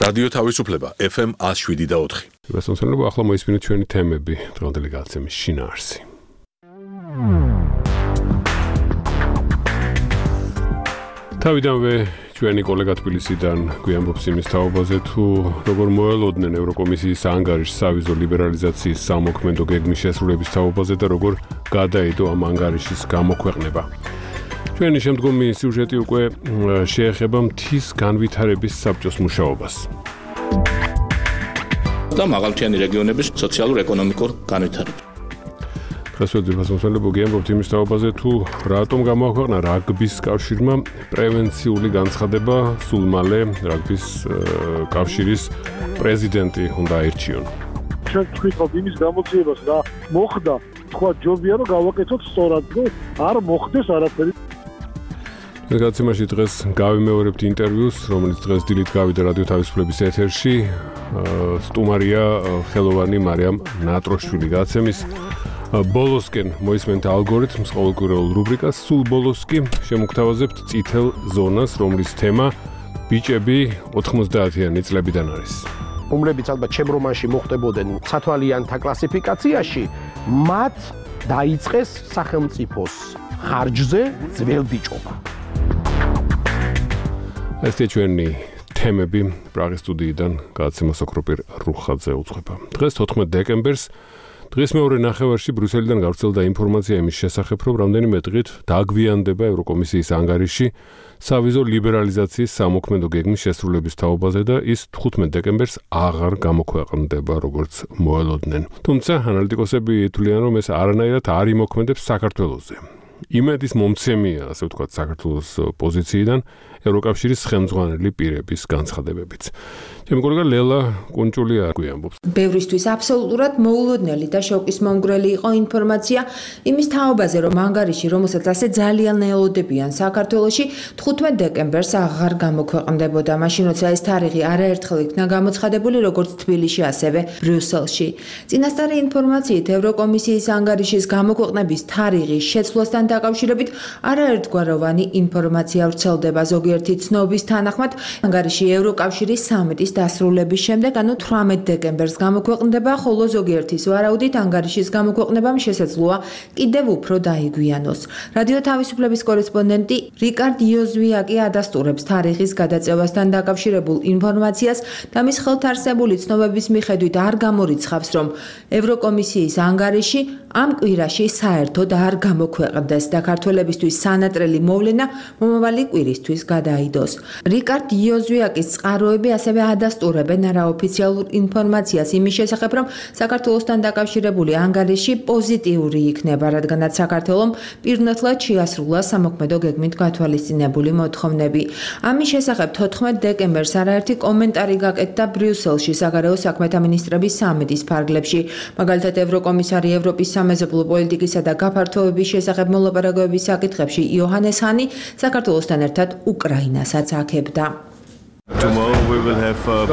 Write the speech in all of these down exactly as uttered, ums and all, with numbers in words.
რადიო თავისუფლება ეფ ემ one oh seven და four. გასაცნობ ახლა მოისმინეთ ჩვენი თემები დღევანდელი გაცემის შინაარსი. თავიდანვე ჩვენი კოლეგა თბილისიდან გვიამბობს იმის თაობაზე თუ როგორ მოელოდნენ ევროკომისიის ანგარიშს სავიზო ლიბერალიზაციის სამოქმედო გეგმის შესრულების თაობაზე და როგორ გადაიდო ამ ანგარიშის გამოქვეყნება. ჩვენი შემდგომი სიუჟეტი უკვე შეეხება მთის განვითარების საბჭოს მუშაობას. და მაღალმთიანი რეგიონების სოციალურ-ეკონომიკურ განვითარებას. დღეს ვეძებასმოსალებო გიამბობთ იმის თაობაზე თუ რატომ გამოაქვეყნა რაგბის კავშირმა პრევენციული განცხადება სულ მალე რაგბის კავშირის პრეზიდენტი უნდა აირჩიონ. ჩვენ ვთქვით იმის გამოძიებას რა მოხდა, თქვა ჯობია რომ გავაკეთოთ სწორად, რომ არ მოხდეს არაფერი. გაცემაში დღეს გავიმეორებთ ინტერვიუს, რომელიც დღეს დილით გავიდა რადიო თავისუფლების ეთერში. სტუმარია ხელოვანი მარიამ ნატროშვილი. გაცემის ბოლოსკენ მოისმენთ ალგორითმს ყოველკვირეულ რუბრიკას, სულ ბოლოს კი შემოგთავაზებთ წითელ ზონას, რომლის თემა ბიჭები ოთხმოცდაათიანი წლებიდან არის. რომლებიც ალბათ ჩემ რომანში მოხდებოდნენ სათვალიანთა კლასიფიკაციაში, მათ დაიწყეს სახელმწიფოს ხარჯზე ძველბიჭობა. ესეთი ჩვენი თემები პრაღის სტუდიიდან გადაცემა სოკროპირ რუხაძე უძღვება. დღეს თოთხმეტ დეკემბერს დღის მეორე ნახევარში ბრიუსელიდან გავრცელდა ინფორმაცია იმის შესახებ, რომ რამდენიმე დღით დაგვიანდება ევროკომისიის ანგარიში სავიზო ლიბერალიზაციის სამოქმედო გეგმის შესრულების თაობაზე და ის თხუთმეტ დეკემბერს აღარ გამოქვეყნდება, როგორც მოელოდნენ. თუმცა ანალიტიკოსები თვლიან, რომ ეს არანაირად არ იმოქმედებს საქართველოზე. იმედის მომცემია, ასე ვთქვათ, საქართველოს პოზიციიდან ევროკავშირის ხელმძღვანელი პირების განცხადებებიც. ჩემი კოლეგა ლელა კუნჭულია გვიამბობს. ბევრისთვის აბსოლუტურად მოულოდნელი და შოკის მომგვრელი იყო ინფორმაცია იმის თაობაზე, რომ ანგარიში, რომელსაც ასე ძალიან ელოდებიან საქართველოში, თხუთმეტ დეკემბერს აღარ გამოქვეყნდებოდა. მაშინ როცა ეს თარიღი არაერთხელ იქნა გამოცხადებული, როგორც თბილისში, ასევე ბრიუსელში. წინასწარი ინფორმაციით, ევროკომისიის ანგარიშის გამოქვეყნების თარიღის შეცვლასთან დაკავშირებით არაერთგვაროვანი ინფორმაცია ვრცელდება. ზოგიერთი ცნობის თანახმად, ანგარიში ევროკავშირის სამიტის დასრულების შემდეგ, ანუ თვრამეტ დეკემბერს გამოქვეყნდება, ხოლო ზოგიერთის ვარაუდით ანგარიშის გამოქვეყნებამ შესაძლოა კიდევ უფრო დაიგვიანოს. რადიო თავისუფლების კორესპონდენტი რიკარდ იოზვიაკი ადასტურებს თარიღის გადაწევასთან დაკავშირებულ ინფორმაციას და მის ხელთ არსებული ცნობების მიხედვით არ გამორიცხავს, რომ ევროკომისიის ანგარიში ამ კვირაში საერთოდ არ გამოქვეყნდეს და ქართველებისთვის სანატრელი მოვლენა მომავალი კვირისთვის გადაიდოს. რიკარდ იოზვიაკის წყაროები ასევე ადასტურებენ არაოფიციალურ ინფორმაციას იმის შესახებ, რომ საქართველოსთან დაკავშირებული ანგარიში პოზიტიური იქნება, რადგანაც საქართველომ პირნათლად შეასრულა სამოქმედო გეგმით გათვალისწინებული მოთხოვნები. ამის შესახებ თოთხმეტ დეკემბერს არაერთი კომენტარი გაკეთდა ბრიუსელში საგარეო საქმეთა მინისტრების სამიტის ფარგლებში. მაგალითად, ევროკომისარი ევროპის სამეზობლო პოლიტიკისა და გაფართოების შესახებ მოლაპარაკებების საკითხებში იოჰანეს ჰანი საქართველოსთან ერთად უკრაინასაც აქებდა. Tomorrow we will have a,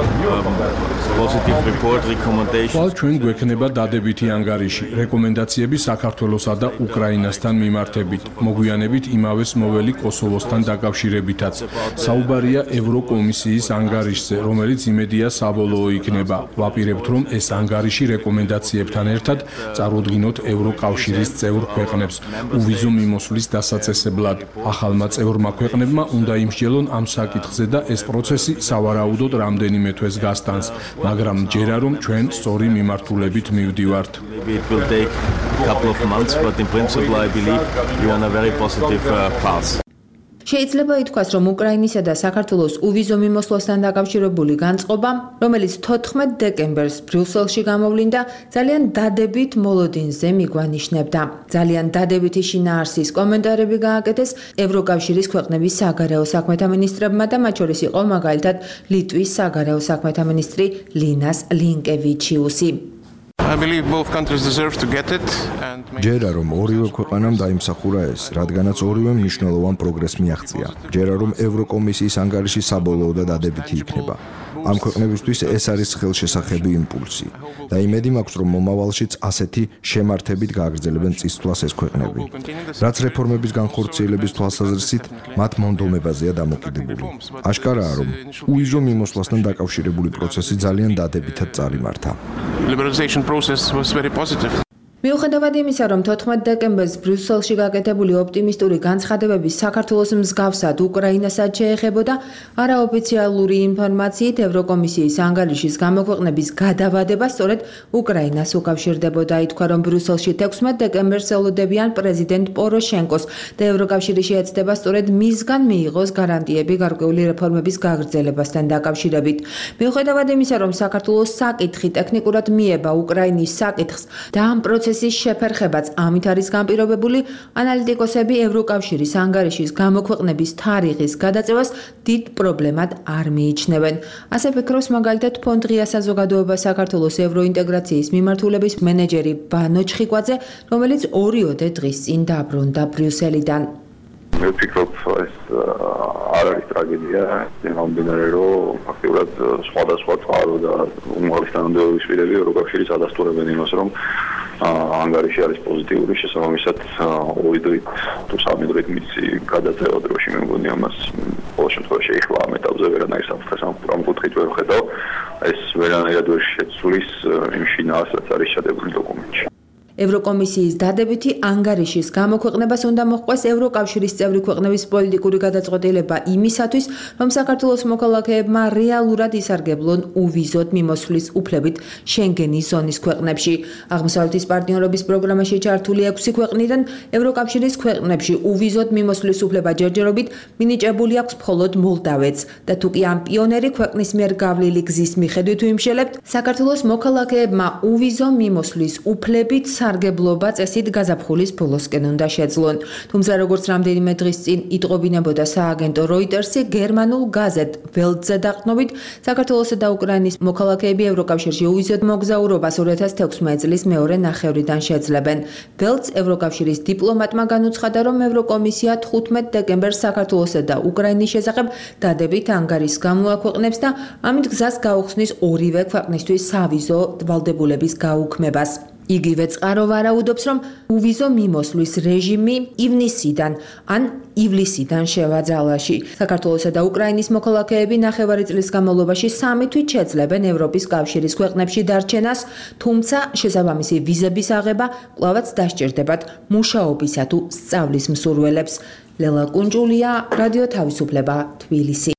a positive report recommendation. While ჩვენ გვექნება დადებითი ანგარიში, რეკომენდაციები საქართველოსა და უკრაინასთან მიმართებით, მოგვიანებით იმავეს მოველი კოსოვოსთან დაკავშირებითაც. საუბარია ევროკომისიის ანგარიშზე, რომელიც იმედია საბოლოო იქნება. ვაპირებთ, რომ ეს ანგარიში რეკომენდაციებთან ერთად წარუდგინოთ ევროკავშირის წევრ ქვეყნებს უვიზო მიმოსვლის დასაწესებლად. ახალმა წევრმა ქვეყნებმა უნდა იმსჯელონ ამ საკითხზე და ეს პროცესი სავარაუდოდ რამდენიმე თვეს გასტანს, მაგრამ ჯერა რომ ჩვენ სწორი მიმართულებით მივდივართ. It will take a couple of months, but in principle I believe we are on a very positive uh, path. შეიძლება ითქვას, რომ უკრაინისა და საქართველოს უვიზო მიმოსვლასთან დაკავშირებული განწყობა, რომელიც თოთხმეტ დეკემბერს ბრიუსელში გამოვლინდა, ძალიან დადებით მოლოდინზე მიგვანიშნებდა. ძალიან დადებითი შინაარსის კომენტარები გააკეთეს ევროკავშირის ქვეყნების საგარეო საქმეთა მინისტრებმა და მათ შორის იყო მაგალითად ლიტვის საგარეო საქმეთა მინისტრი ლინას ლინკევიჩიუსი. I believe both countries deserve to get it and ჯერა რომ ორივე ქვეყანამ დაიმსახურა ეს, რადგანაც ორივე მნიშვნელოვან პროგრესს მიაღწია. ჯერა რომ ევროკომისიის ანგარიში საბოლოო და დადებითი იქნება. ამ ქვეყნებისთვის ეს არის ხელშესახები იმპულსი და იმედი მაქვს, რომ მომავალშიც ასეთი შემართებით გააგრძელებენ წისთვლას ეს ქვეყნები. რაც რეფორმების განხორციელების თვალსაზრისით მათ მონდომებაზეა დამოკიდებული. აშკარაა, რომ უვიზო მიმოსვლასთან დაკავშირებული პროცესი ძალიან დადებითად წარიმართა. Liberalization process was very positive. მიუხედავად იმისა, რომ თოთხმეტ დეკემბერს ბრიუსელში გაკეთებული ოპტიმისტური განცხადებები საქართველოს მსგავსად უკრაინასაც შეეხებოდა, არაოფიციალური ინფორმაციით ევროკომისიის ანგარიშის გამოქვეყნების გადავადება სწორედ უკრაინას უკავშირდებოდა. ითქვა, რომ ბრიუსელში თექვსმეტ დეკემბერს ელოდებიან პრეზიდენტ პოროშენკოს და ევროკავშირი შეეცდება სწორედ მისგან მიიღოს გარანტიები გარკვეული რეფორმების გაგრძელებასთან დაკავშირებით. მიუხედავად იმისა, რომ საქართველოს საკითხი ტექნიკურად მიება უკრაინის საკითხს და ამ პროცესის შეფერხებაც ამით არის განპირობებული, ანალიტიკოსები ევროკავშირის ანგარიშის გამოქვეყნების თარიღის გადაწევას დიდ პრობლემად არ მიიჩნევენ. ასე ფიქრობს მაგალითად ფონდ ღია საზოგადოება საქართველოს ევროინტეგრაციის მიმართულების მენეჯერი ბანო ჩხიკვაძე, რომელიც ორიოდე დღის წინ დაბრუნდა ბრიუსელიდან. მე ვფიქრობ, ეს არ არის ტრაგედია, იმამდენარე რომ ფაქტობრივად სხვადასხვა წყარო და უმაღლესი თანამდებობის პირები ევროკავშირის ადასტურებენ იმას, რომ ანგარიში არის პოზიტიური, შესაბამისად ორი დღით თუ სამი დღით მისი გადაწევა დროში მე მგონი ამას ყოველ შემთხვევაში ეხლა ამ ეტაპზე ვერანაირ საფრთხეს ამ კუთხით ვერ ვხედავ, ეს ვერანაირად ვერ შეცვლის იმ შინაარს, რაც არის ჩადებული დოკუმენტში. ევროკომისიის დადებითი ანგარიშის გამოქვეყნებას უნდა მოჰყვეს ევროკავშირის წევრი ქვეყნების პოლიტიკური გადაწყვეტილება იმისათვის, რომ საქართველოს მოქალაქეებმა რეალურად ისარგებლონ უვიზოდ მიმოსვლის უფლებით შენგენის ზონის ქვეყნებში. აღმოსავლეთის პარტნიორობის პროგრამაში ჩართული ექვსი ქვეყნიდან ევროკავშირის ქვეყნებში უვიზოდ მიმოსვლის უფლება ჯერჯერობით მინიჭებული აქვს მხოლოდ მოლდავეთს და თუკი ამ პიონერი ქვეყნის მიერ გავლილი გზის მიხედვით ვიმშელებთ, საქართველოს მოქალაქეებმა უვიზო მიმოსვლის უფლებით სარგებლობა წესით გაზაფხულის ბოლოსკენ უნდა შეძლონ. თუმცა როგორც რამდენიმე დღის წინ იტყობინებოდა სააგენტო როიტერსი, გერმანულ გაზეთ ველტზე დაყრდნობით, საქართველოსა და უკრაინის მოქალაქეები ევროკავშირში უვიზოდ მოგზაურობას ორი ათას თექვსმეტ წლის მეორე ნახევრიდან შეძლებენ. ველტს ევროკავშირის დიპლომატმა განუცხადა, რომ ევროკომისია თხუთმეტ დეკემბერს საქართველოსა და უკრაინის შესახებ დადებით ანგარიშს გამოაქვეყნებს და ამით გზას გაუხსნის ორივე ქვეყნისთვის სავიზო ვალდებულების გაუქმებას. იგივე წყარო ვარაუდობს, რომ უვიზო მიმოსვლის რეჟიმი ივნისიდან ან ივლისიდან შევაძალაში. საქართველოსა და უკრაინის მოქალაქეები ნახევარი წლის განმავლობაში სამი თვით შეძლებენ ევროპის კავშირის ქვეყნებში დარჩენას, თუმცა შესაბამისი ვიზების აღება კვლავაც დასჭირდებათ მუშაობისა თუ სწავლის მსურველებს. ლელა კუნჯულია, რადიო თავისუფლება, თბილისი.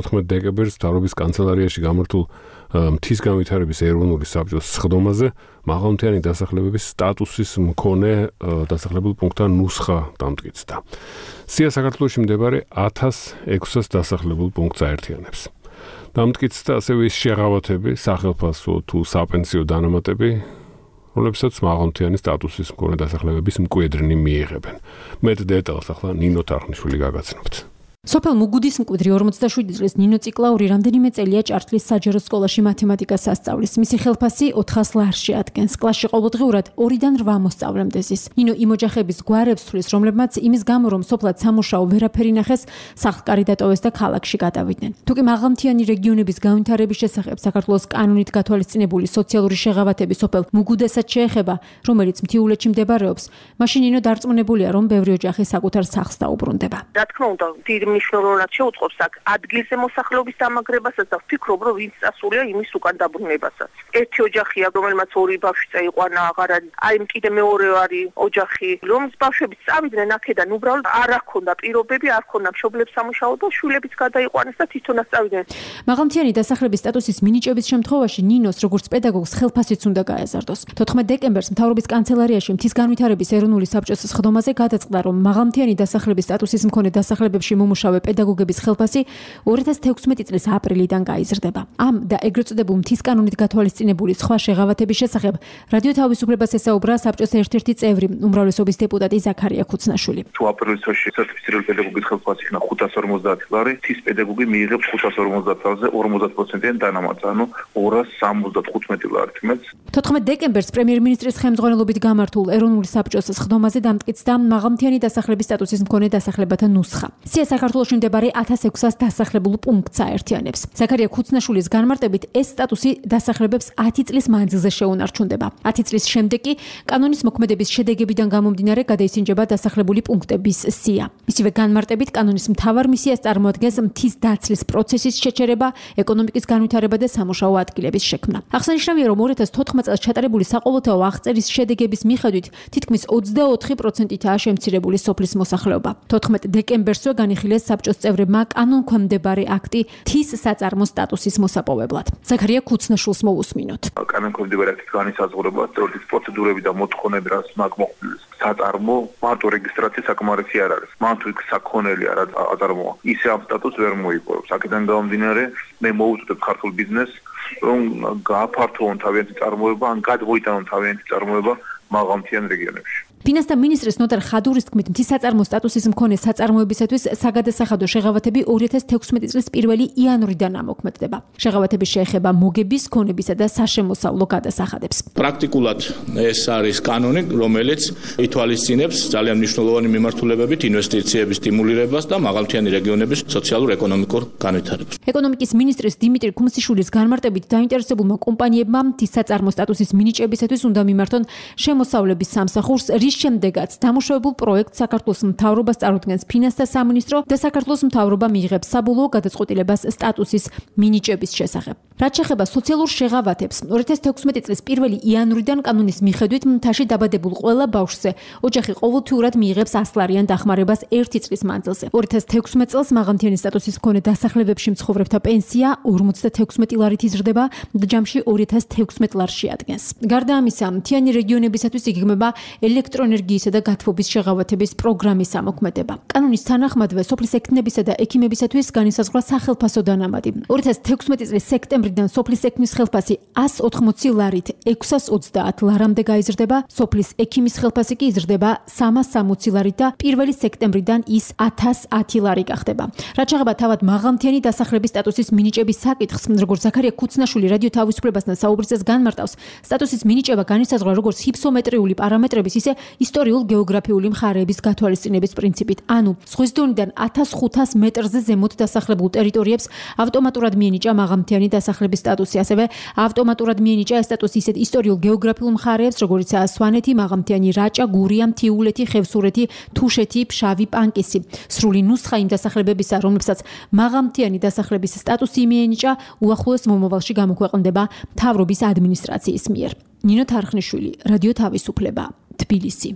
თოთხმეტ დეკემბერს მთავრობის კანცელარიაში გამართულ მთის განვითარების ეროვნული საბჭოს სხდომაზე მაღალმთიანი დასახლებების სტატუსის მქონე დასახლებულ პუნქტთან ნუსხა დამტკიცდა. სია საქართველოში მდებარე ათას ექვსას დასახლებულ პუნქტს აერთიანებს. დამტკიცდა ასევე ის შეღავათები, სახელფასო თუ საპენსიო დანამატები, რომლებსაც მაღალმთიანი სტატუსის მქონე დასახლებების მკვიდრნი მიიღებენ. მეტ დეტალს ახლა ნინო თარხნიშვილი გაგაცნობთ. სოფელ მუგუდის მკვიდრი ორმოცდაშვიდი წლის ნინო ციკლაური რამდენიმე წელია ჭართლის საჯარო სკოლაში მათემატიკას ასწავლის. მისი ხელფასი ოთხას ლარში ადგენს. კლასში ყოველდღიურად ორიდან რვა მოსწავლემდე ზის. ნინო იმ ოჯახების გვარებს თვლის, რომლებმაც იმის გამო, რომ სოფლად სამუშაო ვერაფერი ნახეს, სახლკარი დატოვეს და ქალაქში გადავიდნენ. თუკი მაღალმთიანი რეგიონების განვითარების შესახებ საქართველოს კანონით გათვალისწინებული სოციალური შეღავათები სოფელ მუგუდესაც შეეხება, რომელიც მთიულეთში მდებარეობს, მაშინ ნინო დარწმუნებულია, რომ ბევრი ოჯახი საკუთარ სახლს დაუბრუნდება. რა თქმა უნდა, მნიშვნელოვნად შეუწყობს აქ ადგილზე მოსახლეობის დამაგრებასაც და ვფიქრობ, რომ ვინც წასულია იმის უკან დაბრუნებასაც. ერთი ოჯახია, რომელმაც ორი ბავშვი წაიყვანა, აღარ არის. აი კიდე მეორე არის ოჯახი, რომლის ბავშვებიც წავიდნენ აქედან, უბრალოდ არ აქონდა პირობები, არ ქონდა მშობლებს სამუშაო და შვილებიც გადაიყვანეს და თვითონაც წავიდნენ. მაღალმთიანი დასახლების სტატუსის მინიჭების შემთხვევაში ნინოს როგორც პედაგოგს ხელფასიც უნდა გაეზარდოს. თოთხმეტ დეკემბერს მთავრობის კანცელარიაში მთის განვითარების ეროვნული საბჭოს სხდომაზე გადაწყდა, რომ მაღალმთიანი დასახლების სტატუსის მქონე დასახლებებში მომუშავე პედაგოგების ხელფასი ორი ათას თექვსმეტი წლის აპრილიდან გაიზრდება. ამ და ეგრეთ წოდებულ მთის კანონით გათვალისწინებული სხვა შეღავათების შესახებ რადიო თავისუფლებას ესაუბრა საბჭოს ერთ-ერთი წევრი, უმრავლესობის დეპუტატი ზაქარია ქუცნაშვილი. თუ აპრილის თვეში სერტიფიცირებული პედაგოგის ხელფასი იქნა ხუთას ორმოცდაათი ლარი, მთის პედაგოგი მიიღებს ხუთას ორმოცდაათი ლარზე ორმოცდაათ პროცენტიან დანამატს, ანუ ორას სამოცდათხუთმეტი ლარით მეც. თოთხმეტ დეკემბერს პრემიერ-მინისტრის ხელმძღვანელობით გამართულ ეროვნული საბჭოს სხდომაზე დამტკიცდა მაღალმთიანი დასახლების სტატუსის მქონე დასახლებათა ნუსხა. სია საქართველოში მდებარე ათას ექვსას დასახლებულ პუნქტს აერთიანებს. ზაქარია ქუცნაშვილის განმარტებით ეს სტატუსი დასახლებებს ათი წლის მანძილზე შეუნარჩუნდება. ათი წლის შემდეგ კი კანონის მოქმედების შედეგებიდან გამომდინარე გადაისინჯება დასახლებული პუნქტების სია. მისივე განმარტებით კანონის მთავარ მისიას წარმოადგენს მთის დაცლის პროცესის შეჩერება, ეკონომიკის განვითარება და სამუშაო ადგილების შექმნა. აღსანიშნავია, რომ ორი ათას თოთხმეტ წელს ჩატარებული საყოველთაო აღწერის შედეგების მიხედვით თითქმის ოცდაოთხი პროცენტითაა შემცირებული სოფლის მოსახლეობა. თოთხმეტ დეკემბერსვე განიხილეს საბჭოს წევრებმა კანონქვემდებარე აქტი მთის საწარმო სტატუსის მოსაპოვებლად. ზაქარია ქუცნაშვილს მოусმინოთ. კანონქვემდებარე აქტის განისაზღვრება წერტის პროცედურები და მოთხოვნები, რაც მაგმოხილეს საწარმო მარტო რეგისტრაცია საკმარისი არ არის. მან თუ იქ საქონელი არ აწარმოა, ისე ამ სტატუსს ვერ მოიპოვებს. აქედან გამომდინარე, მე მოუწოდებ ქართულ ბიზნესს, რომ გააფართოვონ თავიანთი წარმოება, ან გადმოიტანონ თავიანთი წარმოება მაღალმთიან რეგიონებში. ფინანსთა მინისტრის ნოტარ ხადურის თქმით, მთის საწარმო სტატუსის მქონე საწარმოებისათვის საგადასახადო შეღავათები ორი ათას თექვსმეტი წლის პირველი იანვრიდან ამოქმედდება. შეღავათები შეეხება მოგების, ქონებისა და საშემოსავლო გადასახადებს. პრაქტიკულად ეს არის კანონი, რომელიც ითვალისწინებს ძალიან მნიშვნელოვანი მიმართულებებით ინვესტიციების სტიმულირებას და მაღალმთიანი რეგიონების სოციალურ-ეკონომიკურ განვითარებას. ეკონომიკის მინისტრის დიმიტრი ქუმსიშვილის განმარტებით დაინტერესებულმა კომპანიებმა მთის საწარმო სტატუსის მინიჭებისათვის უნდა მიმართონ შემოსავლების სამსახურს, რის შემდეგაც დამუშავებულ პროექტს საქართველოს მთავრობას წარუდგენს ფინანსთა სამინისტრო და საქართველოს მთავრობა მიიღებს საბოლოო გადაწყვეტილებას სტატუსის მინიჭების შესახებ. რაც შეეხება სოციალურ შეღავათებს, ორი ათას თექვსმეტი წლის პირველი იანვრიდან კანონის მიხედვით მთაში დაბადებულ ყველა ბავშვზე ოჯახი ყოველთვიურად მიიღებს ასლარიან დახმარებას ერთი წლის მანძილზე. ორი ათას თექვსმეტ წელს მაღალმთიანი სტატუსის მქონე დასახლებებში მცხოვრებთა პენსია ორმოცდათექვსმეტი ლარით იზრდება და ჯამში ორი ათას თექვსმეტ ლარში ადგენს. გარდა ამისა, მთიანი რეგიონებისათვის იგეგმება ელექტროენერგიისა და გათბობის შეღავათების პროგრამის ამოქმედება. კანონის თანახმადვე სოფლის ექიმებისა და ექიმებისათვის განისაზღვრა სახელფასო დანამატი. ორი ათას თექვსმეტი წლის სექტემბრიდან სოფლის ექიმის ხელფასი ასს ოთხმოცი ლარით ექვსას ოცდაათ ლარამდე გაიზრდება, სოფლის ექიმის ხელფასი კი იზრდება სამას სამოცი ლარით და პირველი სექტემბრიდან ის ათას ათი ლარი გახდება. რაც შეეხება თავად მაღალმთიანი დასახლების სტატუსის მინიჭების საკითხს, როგორც ზაქარია ქუცნაშვილი რადიო თავისუფლებასთან საუბრის წელს განმარტავს, სტატუსის მინიჭება განისაზღვრა როგორც ჰიფსომეტრიული პარამეტრების, ისე ისტორიულ-გეოგრაფიული მხარეების გათვალისწინების პრინციპით. ანუ ზღვის დონიდან ათას ხუთას მეტრზე ზემოთ დასახლებულ ტერიტორიებს ავტომატურად მიენიჭა მაღალმთიანი დასახლების სტატუსი. ასევე ავტომატურად მიენიჭა ეს სტატუსი ისეთ ისტორიულ-გეოგრაფიულ მხარეებს, როგორიცაა სვანეთი, მაღალმთიანი რაჭა, გურია, მთიულეთი, ხევსურეთი, თუშეთი, ფშავი, პანკისი. სრული ნუსხა იმ დასახლებებისა, რომლებსაც მაღალმთიანი დასახლების სტატუსი მიენიჭა, უახლოეს მომავალში გამოქვეყნდება მთავრობის ადმინისტრაციის მიერ. ნინო თარხნიშვილი, რადიო თავისუფლება, თბილისი.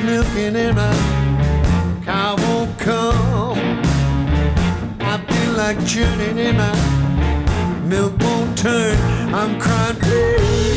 milking and my cow won't come. I feel like churning and my milk won't turn. I'm crying, please.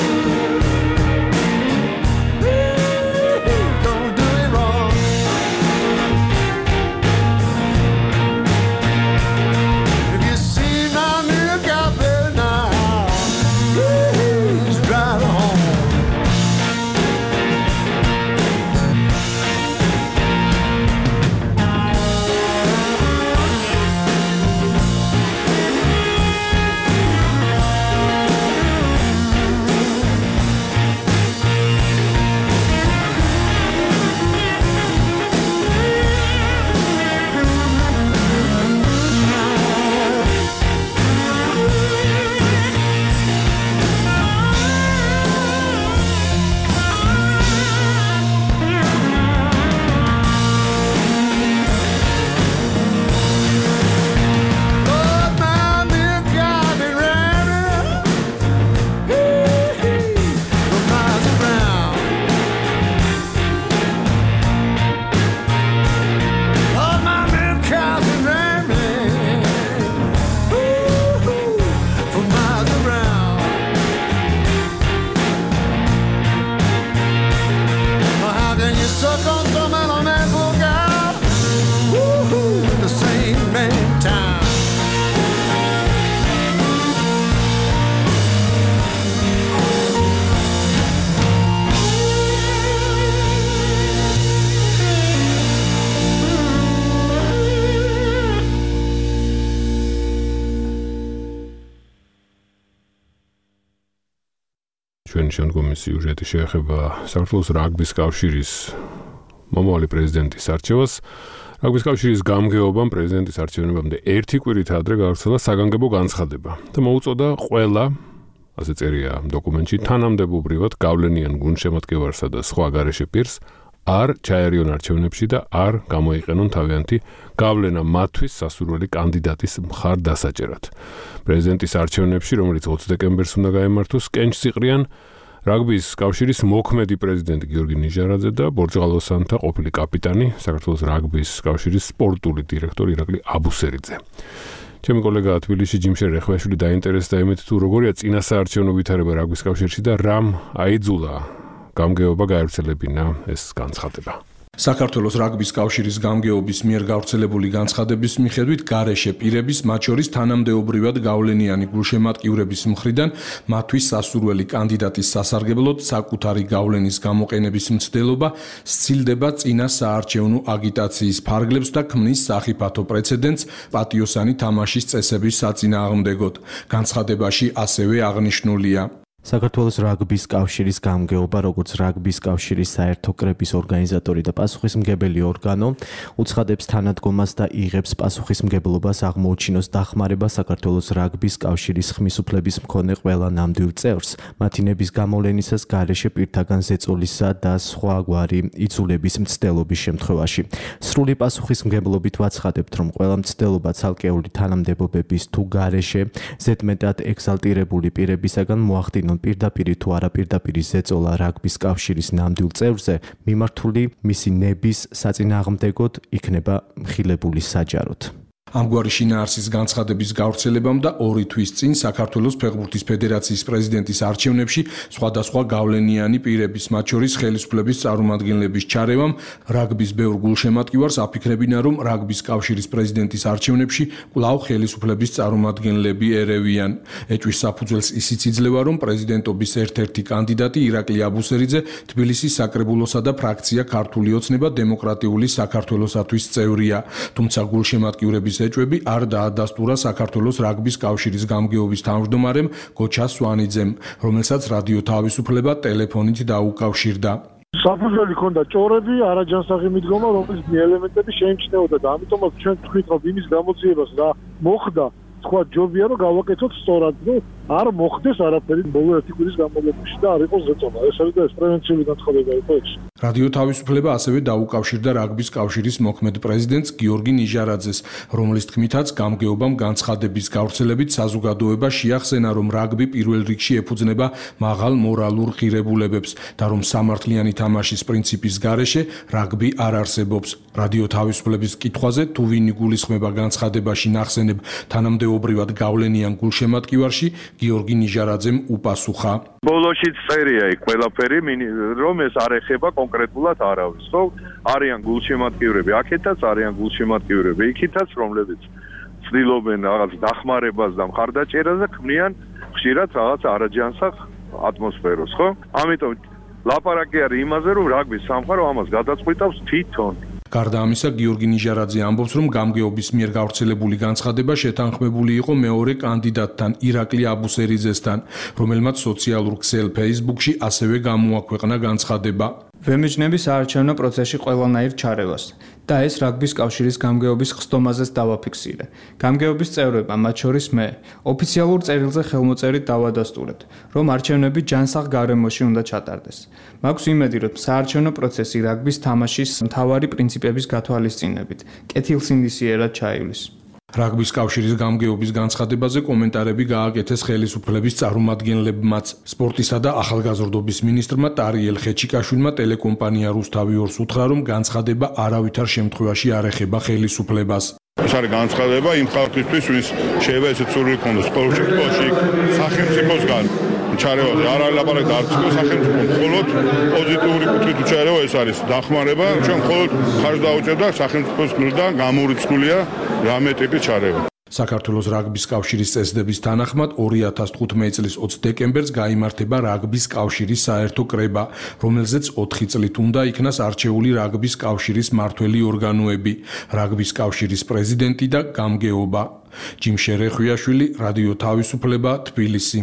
ჩვენი შემდგომი სიუჟეტი შეეხება საქართველოს რაგბის კავშირის მომავალი პრეზიდენტის არჩევას. რაგბის კავშირის გამგეობამ პრეზიდენტის არჩევნებამდე ერთი კვირით ადრე გავრცელა საგანგებო განცხადება და მოუწოდა ყველა, ასე წერია დოკუმენტში, თანამდებობრივად გავლენიან გუნდშემატკივარსა და სხვა გარეშე პირს არ ჩაერიონ არჩევნებში და არ გამოიყენონ თავიანთი გავლენა მათთვის სასურველი კანდიდატის მხარდასაჭერად. პრეზიდენტის არჩევნებში, რომელიც ოცი დეკემბერს უნდა გაემართოს, კენჭს იყრიან რაგბის კავშირის მოქმედი პრეზიდენტი გიორგი ნიჟარაძე და ბორჯღალოსანთა ყოფილი კაპიტანი, საქართველოს რაგბის კავშირის სპორტული დირექტორი ირაკლი აბუსერიძე. ჩემი კოლეგა თბილისში ჯიმშე რეხვაშვილი დაინტერესდა იმით, თუ როგორია წინასაარჩევნო ვითარება რაგბის კავშირში და რამ აიძულა გამგეობა გაერთიანებინა ეს განცხადება. საქართველოს რაგბის კავშირის გამგეობის მიერ გავრცელებული განცხადების მიხედვით გარეშე პირების, მათ შორის თანამდებობრივად გავლენიანი გულშემატკივრების მხრიდან მათთვის სასურველი კანდიდატის სასარგებლოდ საკუთარი გავლენის გამოყენების მცდელობა სცილდება წინა საარჩევნო აგიტაციის ფარგლებს და ქმნის სახიფათო პრეცედენტს პატიოსანი თამაშის წესების საწინააღმდეგოდ. განცხადებაში ასევე აღნიშნულია: საქართველოს რაგბის კავშირის გამგეობა, როგორც რაგბის კავშირის საერთო კრების ორგანიზატორი და პასუხისმგებელი ორგანო, უცხადებს თანადგომას და იღებს პასუხისმგებლობას აღმოუჩინოს დახმარება საქართველოს რაგბის კავშირის ხმისუფლების მქონე ყველა ნამდვილ წევრს, მათი ნების გამოვლენისას გარეშე პირთაგან ზეწოლისა და სხვაგვარი იცულების მცდელობის შემთხვევაში. სრული პასუხისმგებლობით ვაცხადებთ, რომ ყველა მცდელობა ცალკეული თანამდებობების თუ გარეშე ზედმეტად ექსალტირებული პირებისაგან მოახდინონ პირდაპირი თუ არაპირდაპირი ზეწოლა რაგბის კავშირის ნამდვილ წევრზე მიმართული მისი ნების საწინააღმდეგოდ იქნება მხილებული საჯაროდ. ამგვარი შინაარსის განცხადების გავრცელებამ და ორი თვის წინ საქართველოს ფეხბურთის ფედერაციის პრეზიდენტის არჩევნებში სხვადასხვა გავლენიანი პირების, მათ შორის ხელისუფლების წარმომადგენლების ჩარევამ რაგბის ბევრ გულშემატკივარს აფიქრებინა, რომ რაგბის კავშირის პრეზიდენტის არჩევნებში კვლავ ხელისუფლების წარმომადგენლები ერევიან. ეჭვის საფუძველს ისიც იძლევა, რომ პრეზიდენტობის ერთ-ერთი კანდიდატი ირაკლი აბუსერიძე თბილისის საკრებულოსა და ფრაქცია ქართული ოცნება დემოკრატიული საქართველოსათვის წევრია, თუმცა გულშემატკივრების ეჭვები არ დაადასტურა საქართველოს რაგბის კავშირის გამგეობის თავმჯდომარემ გოჩა სვანიძემ, რომელსაც რადიო თავისუფლება ტელეფონით დაუკავშირდა. საფუძველი ქონდა ჭორები, არაჯანსაღი მიდგომა, რომელიც ელემენტები შეიმჩნეოდა და ამიტომაც ჩვენ თქვით, რომ იმის გამოძიებას რა მოხდა, სხვა ჯობია რომ გავაკეთოთ სწორად, რომ არ მოხდეს არაფერი ბოლო ერთი კვირის განმავლობაში და არ იყოს ზეწოლა. ეს არის და ეს პრევენციული განცხადება იყო ეს. რადიო თავისუფლება ასევე დაუკავშირდა რაგბის კავშირის მოქმედ პრეზიდენტს გიორგი ნიჟარაძეს, რომლის თქმითაც გამგეობამ განცხადების გავრცელებით საზოგადოება შეახსენა, რომ რაგბი პირველ რიგში ეფუძნება მაღალ მორალურ ღირებულებებს და რომ სამართლიანი თამაშის პრინციპის გარეშე რაგბი არ არსებობს. რადიო თავისუფლების კითხვაზე, თუ ვინ იგულისხმება განცხადებაში ნახსენებ თანამდებობრივად გავლენიან გულშემატკივარში, გიორგი ნიჟარაძემ უპასუხა. ბოლოშიც წერია იქ ყველაფერი, რომ ეს არ ეხება კონკრეტულად არავის, ხო? არიან გულშემატკივრები აქეთაც, არიან გულშემატკივრები იქითაც, რომლებიც ცდილობენ რაღაც დახმარებას და მხარდაჭერას და ქმნიან ხშირად რაღაც არაჯანსაღ ატმოსფეროს, ხო? ამიტომ ლაპარაკი არის იმაზე, რომ რაგბის სამყარო ამას გადაწყვეტავს თვითონ. გარდა ამისა, გიორგი ნიჟარაძე ამბობს, რომ გამგეობის მიერ გავრცელებული განცხადება შეთანხმებული იყო მეორე კანდიდატთან, ირაკლი აბუსერიძესთან, რომელმაც სოციალურ ქსელ Facebook-ში ასევე გამოაქვეყნა განცხადება. ვემიჯნები საარჩევნო პროცესში ყველანაირ ჩარევას და ეს რაგბის კავშირის გამგეობის ხსდომაზეც დავაფიქსირე. გამგეობის წევრებმა, მათ შორის მე, ოფიციალურ წერილზე ხელმოწერით დავადასტურეთ, რომ არჩევნები ჯანსაღ გარემოში უნდა ჩატარდეს. მაქვს იმედი, რომ საარჩევნო პროცესი რაგბის თამაშის მთავარი პრინციპების გათვალისწინებით კეთილსინდისიერად ჩაივლის. რაგბის კავშირის გამგეობის განცხადებაზე კომენტარები გააკეთეს ხელისუფლების წარმომადგენლებმაც. სპორტისა და ახალგაზრდობის მინისტრმა ტარიელ ხეჩიკაშვილმა ტელეკომპანია რუსთავი ორს უთხრა, რომ განცხადება არავითარ შემთხვევაში არ ეხება ხელისუფლებას. ეს არის განცხადება იმ ხალხისთვის, ვის შეიძლება ესეც სურვილი ჰქონდეს ყოველ შემთხვევაში სახელმწიფოსგან ჩარევაზე არ არის ლაპარაკი არც სახელმწიფო, მხოლოდ პოზიტიური კუთხით უჩარევა ეს არის დახმარება, ჩვენ მხოლოდ ხარჯს დაუჭერთ და სახელმწიფოს მხრიდან გამორიცხულია რამე ტიპის ჩარევა. საქართველოს რაგბის კავშირის წესდების თანახმად ორი ათას თხუთმეტი წლის ოცი დეკემბერს გაიმართება რაგბის კავშირის საერთო კრება, რომელზეც ოთხი წლით უნდა იქნას არჩეული რაგბის კავშირის მმართველი ორგანოები, რაგბის კავშირის პრეზიდენტი და გამგეობა. ჯიმ შერეხვიაშვილი, რადიო თავისუფლება, თბილისი.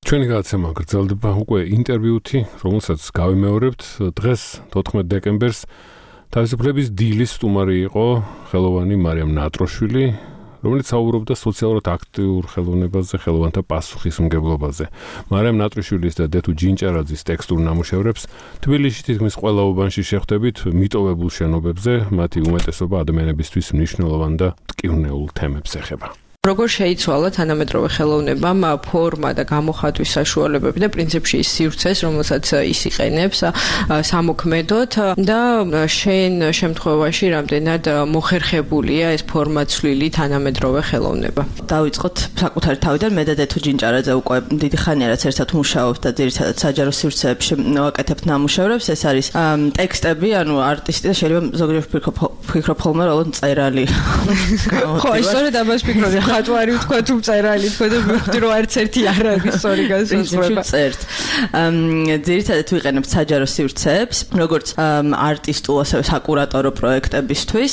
ჩვენი გადაცემა გრძელდება უკვე ინტერვიუთი, რომელსაც გავიმეორებთ დღეს თოთხმეტ დეკემბერს. თავისუფლების დილის სტუმარი იყო ხელოვანი მარიამ ნატროშვილი, რომელიც საუბრობდა სოციალურად აქტიურ ხელოვნებაზე, ხელოვანთა პასუხისმგებლობაზე. მარიამ ნატრიშვილის და დეთუ ჯინჭარაძის ტექსტურ ნამუშევრებს თბილისში თითქმის ყველა უბანში შეხვდებით მიტოვებულ შენობებზე, მათი უმეტესობა ადამიანებისთვის მნიშვნელოვან და მტკივნეულ თემებს ეხება. როგორ შეიცვალა თანამედროვე ხელოვნებამ ფორმა და გამოხატვის საშუალებები და პრინციპში ის სივრცეს, რომელსაც ის იყენებს სამოქმედოდ და შენ შემთხვევაში რამდენად მოხერხებულია ეს ფორმაცვლილი თანამედროვე ხელოვნება. დავიწყოთ საკუთარი თავიდან, მე და დეთუ ჯინჭარაძე უკვე დიდი ხანია რაც ერთად მუშაობთ და ძირითადად საჯარო სივრცეებში ვაკეთებთ ნამუშევრებს. ეს არის ტექსტები, ანუ არტისტი და შეიძლება ზოგჯერ ვფიქრობ ხოლმე რომ წერალი. ხო, ისწორედ ამას ვფიქრობდი. ხატვარი ვთქვა თუ წერალი ვთქვა და მივხვდი რომ არც ერთი არ არის სწორი განსაზღვრება. წერთ. ძირითადად ვიყენებთ საჯარო სივრცეებს, როგორც არტისტულ ასევე საკურატორო პროექტებისთვის.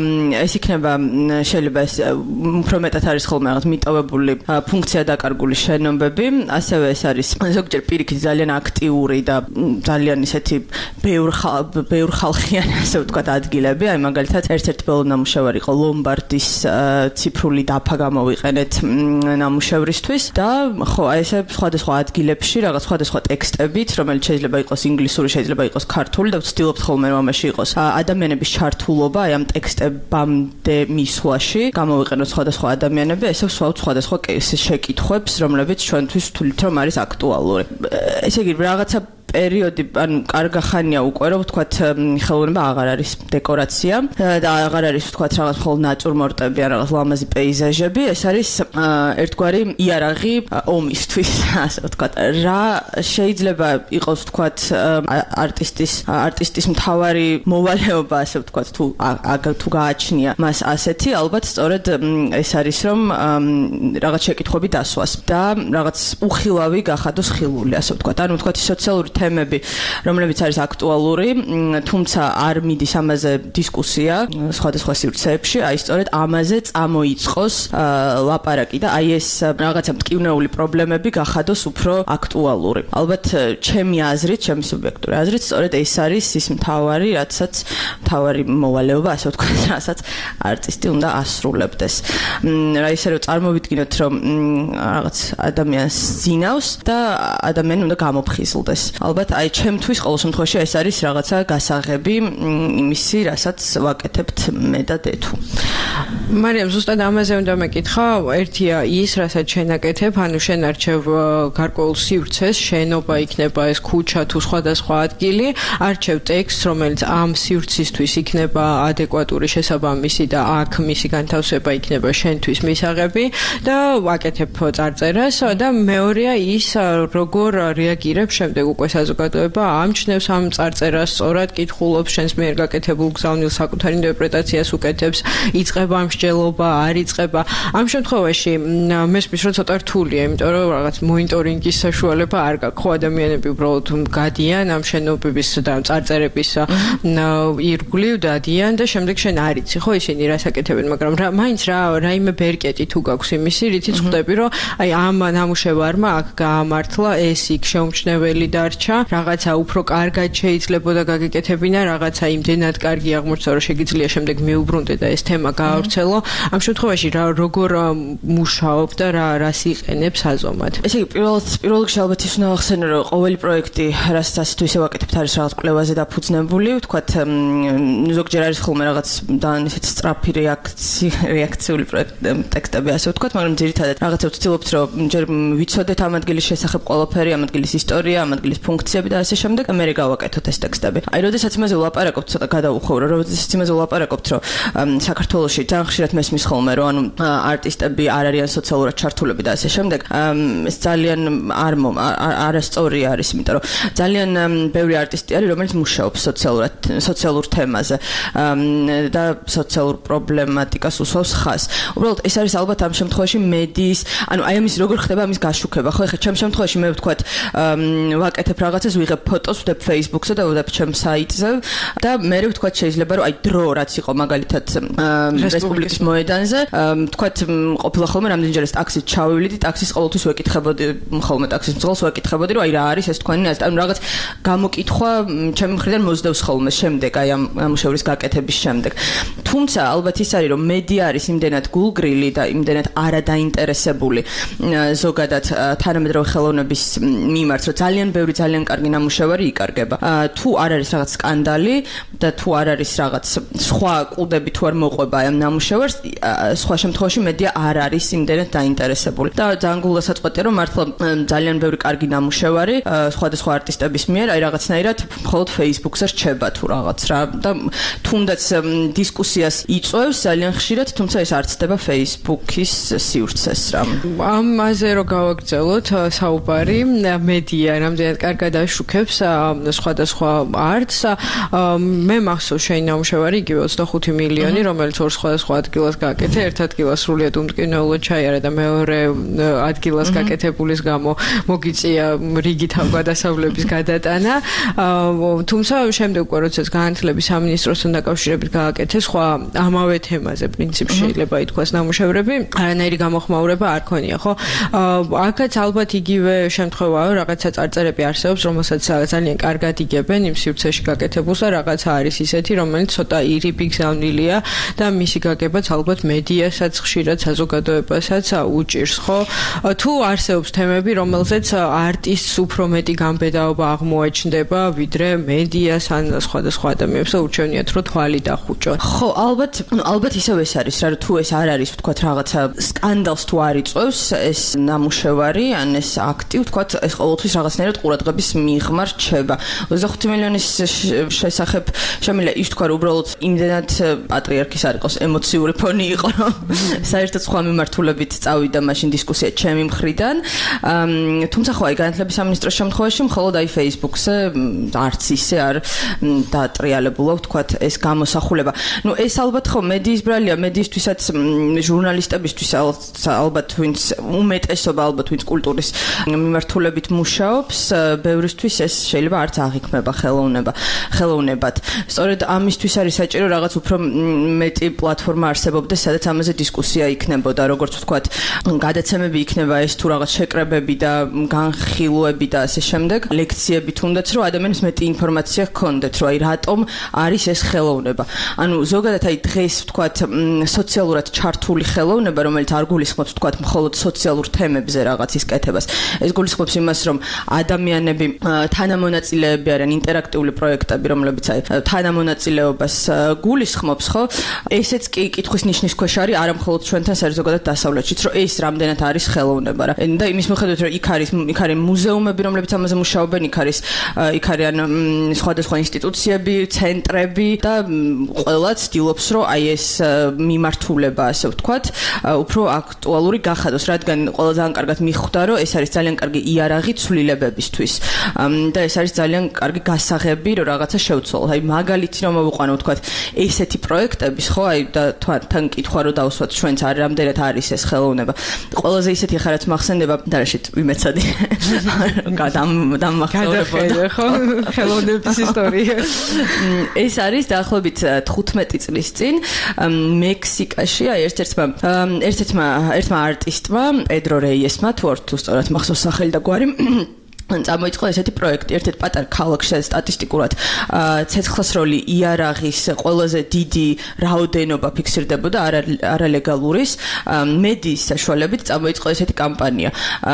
ეს იქნება შეიძლება ეს უფრო მეტად არის ხოლმე რაღაც მიტოვებული ფუნქცია დაკარგული შენობები, ასევე ეს არის ზოგჯერ პირიქით ძალიან აქტიური და ძალიან ისეთი ბევრ ბევრ ხალხიანი ასე ვთქვათ ადგილები. აი მაგალითად ერთ-ერთი ბოლო ნამუშევარი იყო ლომბარდის ციფრული დაფა გამოვიყენეთ ნამუშევრისთვის და ხო აი ესე სხვადასხვა ადგილებში რაღაც სხვადასხვა ტექსტებით, რომელიც შეიძლება იყოს ინგლისური, შეიძლება იყოს ქართული და ვცდილობთ ხოლმე რომ ამაში იყოს ადამიანების ჩართულობა აი ამ ტექსტებამდე მისვლაში, გამოვიყენოთ სხვადასხვა ადამიანები, ესე ვსვავთ სხვადასხვა შეკითხვებს, რომლებიც ჩვენთვის ვთვლით რომ არის აქტუალური. ესე იგი რაღაცა პერიოდი, ანუ კარგა ხანია უკვე რომ ვთქვათ ხელოვნება აღარ არის დეკორაცია და აღარ არის ვთქვათ რაღაც მხოლოდ ნატურმორტები, ან რაღაც ლამაზი პეიზაჟები, ეს არის ერთგვარი იარაღი ომისთვის, ასე ვთქვათ. რა შეიძლება იყოს ვთქვათ არტისტის არტისტის მთავარი მოვალეობა, ასე ვთქვათ, თუ თუ გააჩნია მას ასეთი, ალბათ სწორედ ეს არის რომ რაღაც შეკითხვები დასვას და რაღაც უხილავი გახადოს ხილული, ასე ვთქვათ. ანუ ვთქვათ სოციალური თემები, რომლებიც არის აქტუალური, თუმცა არ მიდის ამაზე დისკუსია სხვადასხვა სივრცეებში, აი სწორედ ამაზე წამოიწყოს ლაპარაკი და აი ეს რაღაცა მტკივნეული პრობლემები გახადოს უფრო აქტუალური. ალბათ ჩემი აზრით, ჩემი სუბიექტური აზრით, სწორედ ეს არის ის მთავარი, რაცაც მთავარი მოვალეობა, ასე ვთქვათ, რასაც არტისტი უნდა ასრულებდეს. რა ისე რომ წარმოვიდგინოთ, რომ რაღაც ადამიანს ძინავს და ადამიანი უნდა გამოფხიზლდეს. ალბათ აი ჩემთვის ყოველ შემთხვევაში ეს არის რაღაცა გასაღები იმისი, რასაც ვაკეთებთ მე და დეთუ. მარიამ, ზუსტად ამაზე უნდა მეკითხა, ერთია ის, რასაც შენ აკეთებ, ანუ შენ არჩევ გარკვეულ სივრცეს, შენობა იქნება ეს ქუჩა თუ სხვადასხვა ადგილი, არჩევ ტექსტს, რომელიც ამ სივრცისთვის იქნება ადეკვატური, შესაბამისი და აქ მისი განთავსება იქნება შენთვის მისაღები და ვაკეთებ წარწერას და მეორეა ის, როგორ რეაგირებ შემდეგ უკვე საზოგადოება ამჩნევს ამ წარწერას, სწორად კითხულობს შენს მიერ გაკეთებულ გზავნილ საკუთარ ინტერპრეტაციას უკეთებს, იწყება ამ მსჯელობა, არ იწყება. ამ შემთხვევაში მესმის რომ ცოტა რთულია, იმიტომ რომ რაღაც მონიტორინგის საშუალება არ გაქვს. ხო ადამიანები უბრალოდ გადიან ამ შენობების და წარწერების ირგვლივ დადიან და შემდეგ შენ არ იცი, ხო ისინი რას აკეთებენ, მაგრამ რა მაინც რა რაიმე ბერკეტი თუ გაქვს იმისი, რითიც ხვდები რომ აი ამ ნამუშევარმა აქ გაამართლა ეს იქ შეუმჩნეველი დარჩა, რაღაცა უფრო კარგად შეიძლებოდა გაგეკეთებინა, რაღაცა იმდენად კარგი აღმოჩნდა, რომ შეგიძლია შემდეგ მიუბრუნდე და ეს თემა გაავრცელო. ამ შემთხვევაში რა როგორ მუშაობ და რა რას იყენებს აზომად? ესე იგი, პირველად პირველ რიგში ალბათ ის უნდა ახსენო, რომ ყოველი პროექტი, რასაც ასე თუ ისე ვაკეთებთ, არის რაღაც კვლევაზე დაფუძნებული, ვთქვათ, ზოგჯერ არის ხოლმე რაღაც და ისეთ სწრაფი რეაქცი რეაქციული ტექსტები, ასე ვთქვათ, მაგრამ ძირითადად რაღაცა ვცდილობთ, რომ ჯერ ვიცოდეთ ამ ადგილის შესახებ ყველაფერი, ამ ადგილის ისტორია, ამ ადგილის ფუნქციები და ასე შემდეგ, მე გავაკეთოთ ეს ტექსტები. აი, როდესაც იმაზე ვლაპარაკობთ, ცოტა გადავუხოვრო, როდესაც იმაზე ვლაპარაკობთ, რომ საქართველოში ძალიან ხშირად მესმის ხოლმე, რომ ანუ არტისტები არ არიან სოციალურად ჩართულები და ასე შემდეგ. ეს ძალიან არ არასწორი არის, იმიტომ რომ ძალიან ბევრი არტისტი არის, რომელიც მუშაობს სოციალურად, სოციალურ თემაზე და სოციალურ პრობლემატიკას უსვავს ხაზს. უბრალოდ ეს არის ალბათ ამ შემთხვევაში მედიის, ანუ აი ამის როგორ ხდება ამის გაშუქება, ხო? ეხლა ჩემ შემთხვევაში მე ვთქვათ, ვაკეთებ რაღაცას, ვიღებ ფოტოს, ვდებ Facebook-ზე და ვდებ ჩემ საიტზე და მე ვთქვათ შეიძლება რომ აი დრო რაც იყო მაგალითად რესპუბლიკის მოედანზე. თქვათ ყოფილა ხოლმე რამდენჯერე ტაქსით ჩავივლიდი, ტაქსის ყოველთვის ვეკითხებოდი, ხოლმე ტაქსის მძღოლს ვეკითხებოდი, რომ აი რა არის ეს თქვენი ნაზი, ანუ რაღაც გამოკითხვა ჩემი მხრიდან მოძდევს ხოლმე შემდეგ, აი ამ ნამუშევრის გაკეთების შემდეგ. თუმცა ალბათ ის არის, რომ მედია არის იმდენად გულგრილი და იმდენად არადაინტერესებული ზოგადად თანამედროვე ხელოვნების მიმართ, რომ ძალიან ბევრი ძალიან კარგი ნამუშევარი იკარგება. თუ არ არის რაღაც სკანდალი და თუ არ არის რაღაც სხვა კუდები თუ არ მოყვება ამ ნამუშევარს, სხვა შემთხვევაში მედია არ არის იმდენად დაინტერესებული. და ძალიან გულდასაწყვეტია, რომ მართლა ძალიან ბევრი კარგი ნამუშევარი სხვადასხვა არტისტების მიერ, აი რაღაცნაირად მხოლოდ Facebook-ზე რჩება თუ რაღაც რა და თუნდაც დისკუსიას იწვევს ძალიან ხშირად, თუმცა ეს არ ცდება Facebook-ის სივრცეს რა. ამაზე რო გავაგრძელოთ საუბარი, მედია რამდენად კარგად აშუქებს სხვადასხვა არტს. მე მახსოვს შენი ნამუშევარი იგივე ოცდახუთი მილიონი, რომელიც ორ სხვადასხვა ადგილას გააკეთე, ერთ ადგილას სრულიად უმტკივნეულოდ ჩაიარა და მეორე ადგილას გაკეთებულის გამო მოგიწია რიგი თავგადასავლების გადატანა. თუმცა შემდეგ უკვე როდესაც განათლების სამინისტროსთან დაკავშირებით გააკეთე სხვა ამავე თემაზე პრინციპში შეიძლება ითქვას ნამუშევრები, არანაირი გამოხმაურება არ ქონია, ხო? აქაც ალბათ იგივე შემთხვევაა, რაღაცა წარწერები არსებობს, რომელსაც ძალიან კარგად იგებენ იმ სივრცეში გაკეთებულს და რაღაცა არის ისეთი, რომელიც ცოტა ირიბი გზავნილია და მისი გაგებაც ალბათ მედიასაც ხშირად საზოგადოებასაც უჭირს, ხო? თუ არსებობს თემები, რომელზეც არტისტს უფრო მეტი გამბედაობა აღმოაჩნდება, ვიდრე მედიას ან სხვადასხვა ადამიანებს და ურჩევნიათ, რომ თვალი დახუჭოთ. ხო, ალბათ, ალბათ ისევ ეს არის, რა თუ ეს არ არის, ვთქვათ, რაღაცა სკანდალს თუ არ იწვევს ეს ნამუშევარი, ან ეს აქტი, ვთქვათ, ეს ყოველთვის რაღაცნაირად ყურადღების მიღმა რჩება. ოცდახუთი მილიონის შესახებ შემიძლია ის თქვა, რომ უბრალოდ იმდენად პატრიარქის არ იყოს ემოციური ფონი იყო, რომ საერთოდ სხვა მიმართულებით წავიდა მაშინ დისკუსია ჩემი მხრიდან. თუმცა ხო, აი განათლების სამინისტროს შემთხვევაში მხოლოდ აი Facebook-ზე არც ისე არ დაატრიალებულა, ვთქვათ, ეს გამოსახულება. ნუ ეს ალბათ ხო მედიის ბრალია, მედიისთვისაც ჟურნალისტებისთვის ალბათ ვინც უმეტესობა ალბათ ვინც კულტურის მიმართულებით მუშაობს, ბევრისთვის ეს შეიძლება არც აღიქმება ხელოვნება, ხელოვნებად. სწორედ ამისთვის არის საჭირო რაღაც უფრო მეტი პლატფორმა არსებობდეს, სადაც ამაზე დისკუსია იქნებოდა, როგორც ვთქვათ, გადაცემები იქნება ეს თუ რაღაც შეკრებები და განხილვები და ასე შემდეგ, ლექციები თუნდაც, რომ ადამიანს მეტი ინფორმაცია ჰქონდეთ, რომ აი რატომ არის ეს ხელოვნება. ანუ ზოგადად აი დღეს ვთქვათ, სოციალურად ჩართული ხელოვნება, რომელიც არ გულისხმობს ვთქვათ, მხოლოდ სოციალურ თემებზე რაღაცის კეთებას. ეს გულისხმობს იმას, რომ ადამიანები თანამონაწილეები არიან, ინტერაქტიული პროექტები, რომლებიც აი თანამონაწილეობას გულისხმობს, ხო? ესეც კი კითხვის ნიშნის ქვეშ არის, არა მხოლოდ ჩვენთან ზოგადად დასავლეთშიც, რომ ეს რამდენად არის ხელოვნება რა. და იმის მიხედვით, რომ იქ არის იქ არის მუზეუმები, რომლებიც ამაზე მუშაობენ, იქ არის იქ არიან სხვადასხვა ინსტიტუციები, ცენტრები და ყველა ცდილობს, რომ აი ეს მიმართულება, ასე ვთქვათ, უფრო აქტუალური გახადოს, რადგან ყველა ძალიან კარგად მიხვდა, რომ ეს არის ძალიან კარგი იარაღი ცვლილებებისთვის და ეს არის ძალიან კარგი გასაღები, რომ რაღაცა შევცვალოთ. აი მაგალითი რომ მოვიყვანო, ვთქვათ, ესეთი პროექტების, ხო, აი და თან კითხვა რომ დავსვათ ჩვენც არ რამდენად არის ეს ხელოვნება. ყველაზე ისეთი ხარ რაც მახსენდება და რაშეთ ვიმეცადი. გადამ დამახსოვრებოდა, ხო, ხელოვნების ისტორია. ეს არის დაახლოებით თხუთმეტი წლის წინ მექსიკაში, აი ერთ-ერთმა ერთ-ერთმა ერთმა არტისტმა, პედრო რეიესმა, თუ არ თუ სწორად მახსოვს სახელი და გვარი წამოიწყო ესეთი პროექტი, ერთ-ერთ პატარ ქალაქში სტატისტიკურად ცეცხლსროლი იარაღის ყველაზე დიდი რაოდენობა ფიქსირდებოდა არალეგალურის მედიის საშუალებით წამოიწყო ესეთი კამპანია,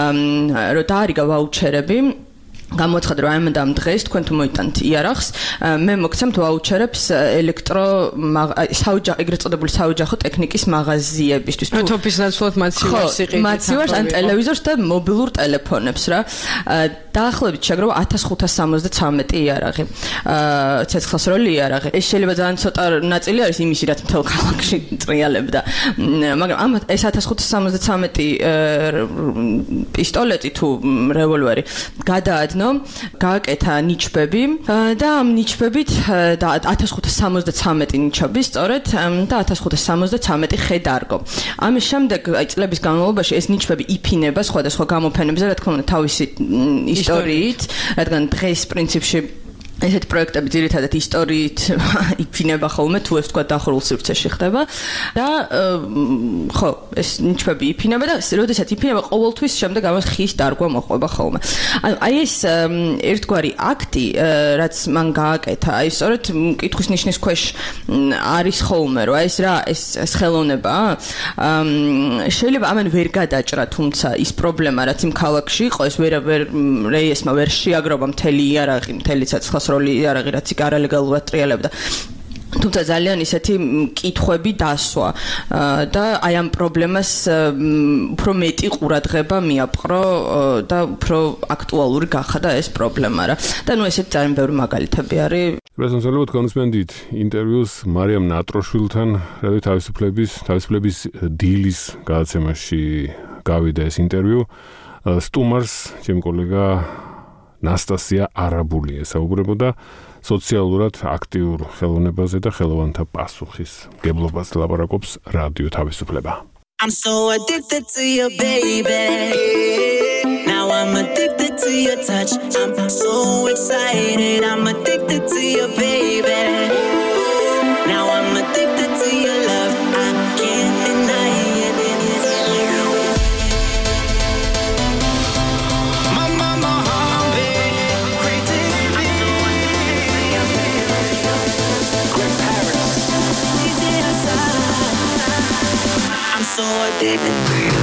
რომ დაარიგა ვაუჩერები გამოცხადდა რომ ამ და ამ დღეს თქვენ თუ მოიტანთ იარაღს, მე მოგცემთ ვაუჩერებს ელექტრო საოჯახო, ეგრეთ წოდებული საოჯახო ტექნიკის მაღაზიებისთვის. თუ თოფის ნაცვლად მაცივარს იყიდით. მაცივარს ან ტელევიზორს და მობილურ ტელეფონებს რა. დაახლოებით შეგროვა ათას ხუთას სამოცდათვრამეტი იარაღი. ცეცხლსროლი იარაღი. ეს შეიძლება ძალიან ცოტა ნაწილი არის იმისი, რაც მთელ ქალაქში ტრიალებდა. მაგრამ ამ ეს ათას ხუთას სამოცდათვრამეტი პისტოლეტი თუ რევოლვერი გადაადნო, გააკეთა ნიჩბები და ამ ნიჩბებით და ათას ხუთას სამოცდათვრამეტი ნიჩაბი სწორედ და ათას ხუთას სამოცდათვრამეტი ხე დარგო. ამის შემდეგ აი წლების განმავლობაში ეს ნიჩბები იფინება სხვადასხვა გამოფენებზე, რა თქმა უნდა თავისი ისტორიით, რადგან დღეს პრინციპში ესეთი პროექტები ძირითადად ისტორიით იფინება ხოლმე, თუ ეს თქვა დახურულ სივრცეში ხდება და ხო, ეს ნიჩბები იფინება და როდესაც იფინება ყოველთვის შემდეგ ამას ხის დარგვა მოყვება ხოლმე. ანუ აი ეს ერთგვარი აქტი, რაც მან გააკეთა, აი სწორედ კითხვის ნიშნის ქვეშ არის ხოლმე, რომ აი ეს რა, ეს ეს ხელოვნებაა. შეიძლება ამან ვერ გადაჭრა, თუმცა ის პრობლემა, რაც იმ ქალაქში იყო, ეს ვერ ვერ რეიესმა ვერ შეაგროვა მთელი იარაღი, მთელი ცოცხლასროლი იარაღი, რაც იქ არალეგალურად ტრიალებდა. თუმცა ძალიან ისეთი კითხვები დასვა და აი ამ პრობლემას უფრო მეტი ყურადღება მიაპყრო და უფრო აქტუალური გახადა ეს პრობლემა რა. და ნუ ესეთი ძალიან ბევრი მაგალითები არის. პრეზენტაციულად განსმენდით ინტერვიუს მარიამ ნატროშვილთან, რადგან თავისუფლების თავისუფლების დილის გადაცემაში გავიდა ეს ინტერვიუ. სტუმარს ჩემი კოლეგა ნასტასია არაბული ესაუბრებოდა სოციალურად აქტიურ ხელოვნებაზე და ხელოვანთა პასუხის გებლობას ლაპარაკობს რადიო თავისუფლება. I'm so addicted to you, baby. Now I'm addicted to your touch. I'm so excited. I'm addicted to you, baby. Now I'm addicted to your love. I can't deny it. So addicted to you.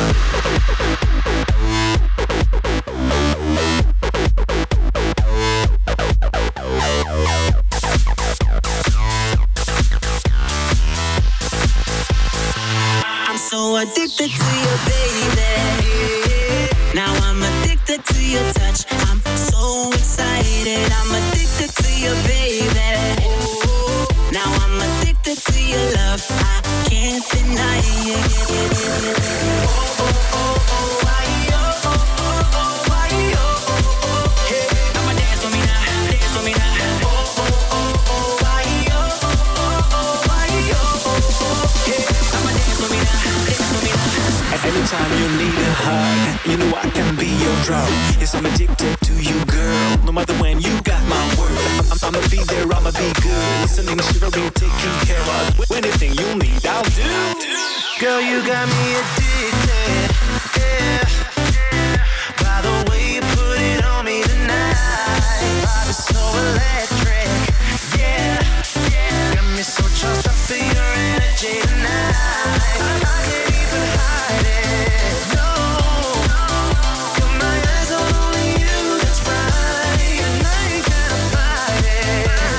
I'm so addicted to you, baby. Now I'm addicted to your touch. I'm so excited. I'm addicted to you, baby. Now I'm addicted to your love. I can't deny it. Anytime you need a hug, you know I can be your drug. Yes, I'm addicted to you, girl. No matter when you got my word, I'm, I'ma be there, I'ma be good. Listening, shivering, taking care of. Anything you need, I'll do. Girl, you got me addicted. Yeah. By the way you put it on me tonight, it's so electric. Yeah, yeah. Got me so charged up for your energy tonight. I, I can't even hide it. No, got my eyes on only you. That's right, and I ain't gonna fight it.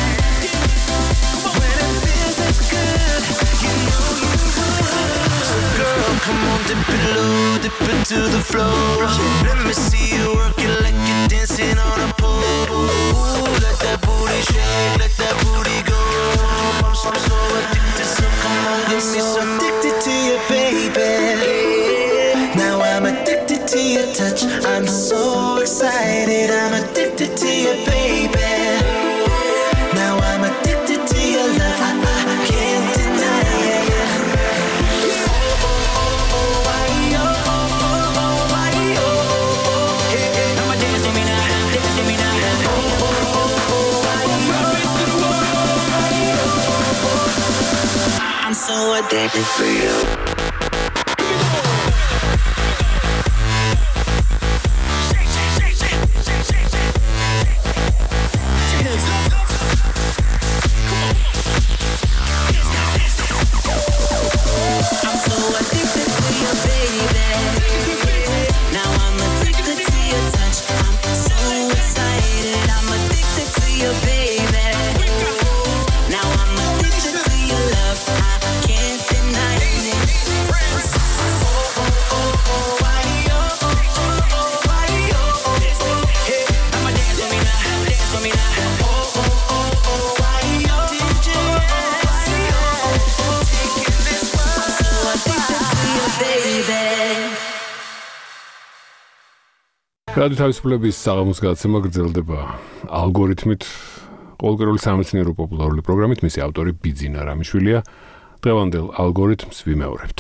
When it feels as good, you know you would. So girl, come on, dip it low, dip it to the floor. Let me see you work it like you're dancing on a pole. Ooh, let that booty shake, let that booty go. I'm so, I'm so addicted, so come on, get me so addicted to you, baby. Now I'm addicted to your touch. I'm so excited. I'm addicted to you, baby. Now I'm addicted to your love. I, I can't deny it. I'm so addicted to you. რადიო თავისუფლების საღამოს გადაცემა გრძელდება ალგორითმით ყოველკვირეული სამეცნიერო პოპულარული პროგრამით. მისი ავტორი ბიძინა რამიშვილია. დღევანდელ ალგორითმს ვიმეორებთ.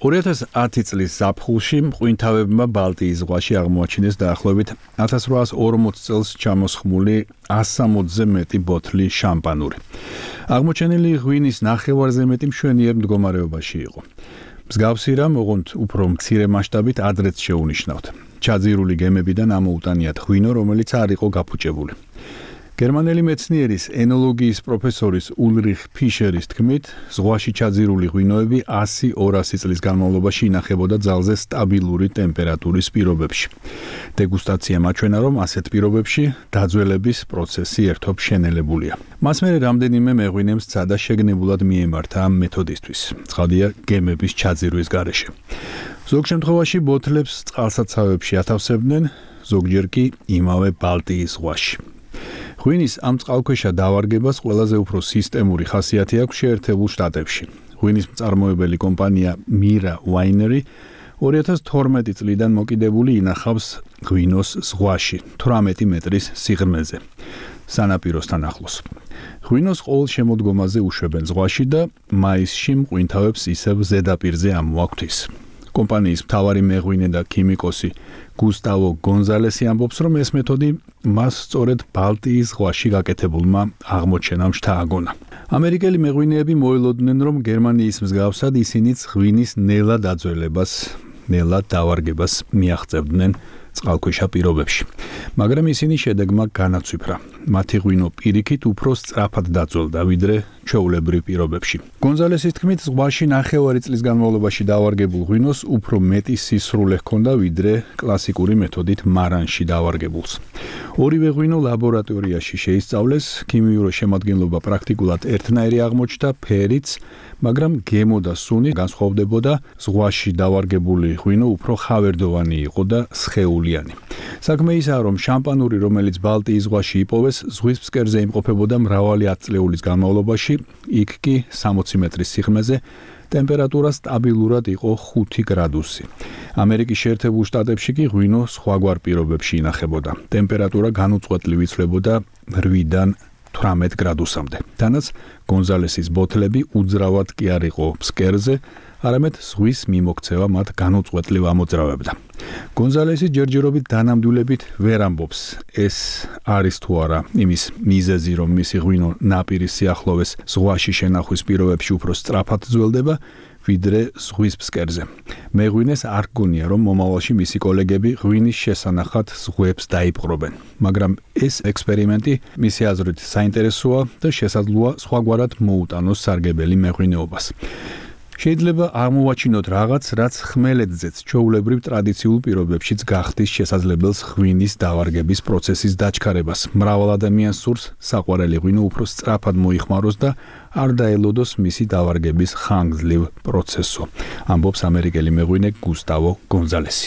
ორი ათას ათი წლის ზაფხულში მყინთავებმა ბალტიის ზღვაში აღმოაჩინეს დაახლოებით ათას რვაას ორმოც წელს ჩამოსხმული ას სამოცზე მეტი ბოთლი შამპანური. აღმოჩენილი ღვინის ნახევარზე მეტი მშვენიერ მდგომარეობაში იყო. მსგავსი რამ, ოღონდ უფრო მცირე მასშტაბით ადრეც შეუნიშნავთ. ჩაძირული გემებიდან ამოუტანიათ ღვინო, რომელიც არ იყო გაფუჭებული. გერმანელი მეცნიერის ენოლოგიის პროფესორის ულრიხ ფიშერის თქმით, ზღვაში ჩაძირული ღვინოები ასი ორასი წლის განმავლობაში ინახებოდა ძალზე სტაბილური ტემპერატურის პირობებში. დეგუსტაცია მაჩვენა, რომ ასეთ პირობებში დაძველების პროცესი ერთობ შენელებულია. მას მერე რამდენიმე მეღვინემ სცადა შეგნებულად მიემართა ამ მეთოდისთვის. ცხადია, გემების ჩაძირვის გარეშე. ზოგ შემთხვევაში ბოთლებს წყალსაცავებში ათავსებდნენ, ზოგჯერ კი იმავე ბალტიის ზღვაში. ღვინის ამ წყალქვეშა დავარგებას ყველაზე უფრო სისტემური ხასიათი აქვს შეერთებულ შტატებში. ღვინის მწარმოებელი კომპანია Mira Winery ორი ათას თორმეტი წლიდან მოკიდებული ინახავს ღვინოს ზღვაში, თვრამეტი მეტრის სიღრმეზე, სანაპიროსთან ახლოს. ღვინოს ყოველ შემოდგომაზე უშვებენ ზღვაში და მაისში მყინთავებს ისევ ზედაპირზე ამოაქვთ. კომპანიის მთავარი მეღვინე და ქიმიკოსი გუსტავო გონზალესი ამბობს, რომ ეს მეთოდი მას სწორედ ბალტიის ზღვაში გაკეთებულმა აღმოჩენამ შთააგონა. ამერიკელი მეღვინეები მოელოდნენ, რომ გერმანიის მსგავსად ისინიც ღვინის ნელა დაძველებას, ნელა დავარგებას მიაღწევდნენ წყალქვეშა პირობებში. მაგრამ ისინი შედეგმა განაცვიფრა. მათი ღვინო პირიქით უფრო სწრაფად დაძველდა, ვიდრე ჩვეულებრივ პირობებში. გონზალესის თქმით, ზღვაში ნახევარი წლის განმავლობაში დავარგებულ ღვინოს უფრო მეტი სისრულე ჰქონდა, ვიდრე კლასიკური მეთოდით მარანში დავარგებულს. ორივე ღვინო ლაბორატორიაში შეისწავლეს, ქიმიური შემადგენლობა პრაქტიკულად ერთნაირი აღმოჩნდა, ფერიც, მაგრამ გემო და სუნი განსხვავდებოდა, ზღვაში დავარგებული ღვინო უფრო ხავერდოვანი იყო და სხეულიანი. საქმე ისაა, რომ შამპანური, რომელიც ბალტიის ზღვაში იპოვეს, ზღვის ფსკერზე იმყოფებოდა მრავალი ათწლეულის განმავლობაში, იქ კი სამოცი მეტრის სიღრმეზე ტემპერატურა სტაბილურად იყო ხუთი გრადუსი. ამერიკის შეერთებულ შტატებში კი ღვინო სხვაგვარ პირობებში ინახებოდა. ტემპერატურა განუწყვეტლივ იცვლებოდა რვიდან თვრამეტ გრადუსამდე. თანაც გონზალესის ბოთლები უძრავად კი არ იყო ფსკერზე, არამედ ზღვის მიმოქცევა მათ განუწყვეტლივ ამოძრავებდა. გონზალესი ჯერჯერობით დანამდვილებით ვერ ამბობს, ეს არის თუ არა იმის მიზეზი, რომ მისი ღვინო ნაპირის სიახლოვეს ზღვაში შენახვის პირობებში უფრო სწრაფად ძველდება, ვიდრე ზღვის ფსკერზე. მეღვინეს არ გონია, რომ მომავალში მისი კოლეგები ღვინის შესანახად ზღვებს დაიპყრობენ. მაგრამ ეს ექსპერიმენტი მისი აზრით საინტერესოა და შესაძლოა სხვაგვარად მოუტანოს სარგებელი მეღვინეობას. შეიძლება აღმოვაჩინოთ რაღაც, რაც ხმელეთზეც ჩვეულებრივ ტრადიციულ პირობებშიც გახდის შესაძლებელს ღვინის დავარგების პროცესის დაჩქარებას. მრავალ ადამიანს სურს საყვარელი ღვინო უფრო სწრაფად მოიხმაროს და არ დაელოდოს მისი დავარგების ხანგრძლივ პროცესო. ამბობს ამერიკელი მეღვინე გუსტავო გონზალესი.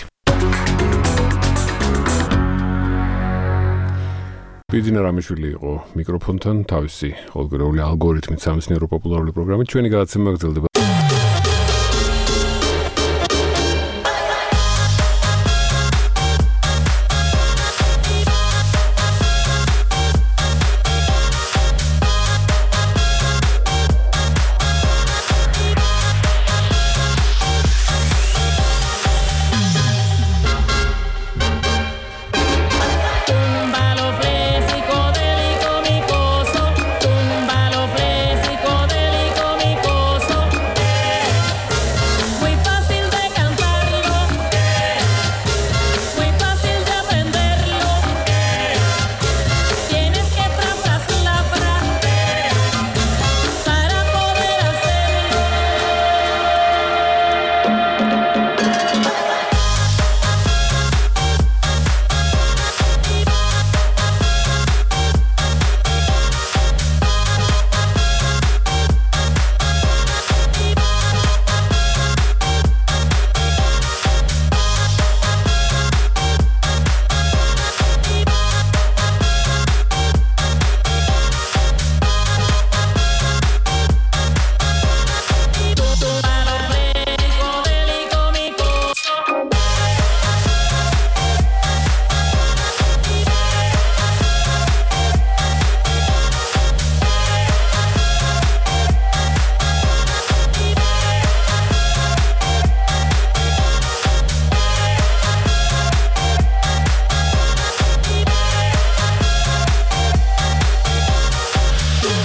ბიძინა რამიშვილი იყო მიკროფონთან, თავისი ყოველგვარეული ალგორითმით სამეცნიერო პოპულარული პროგრამით ჩვენი გადაცემა გრძელდება.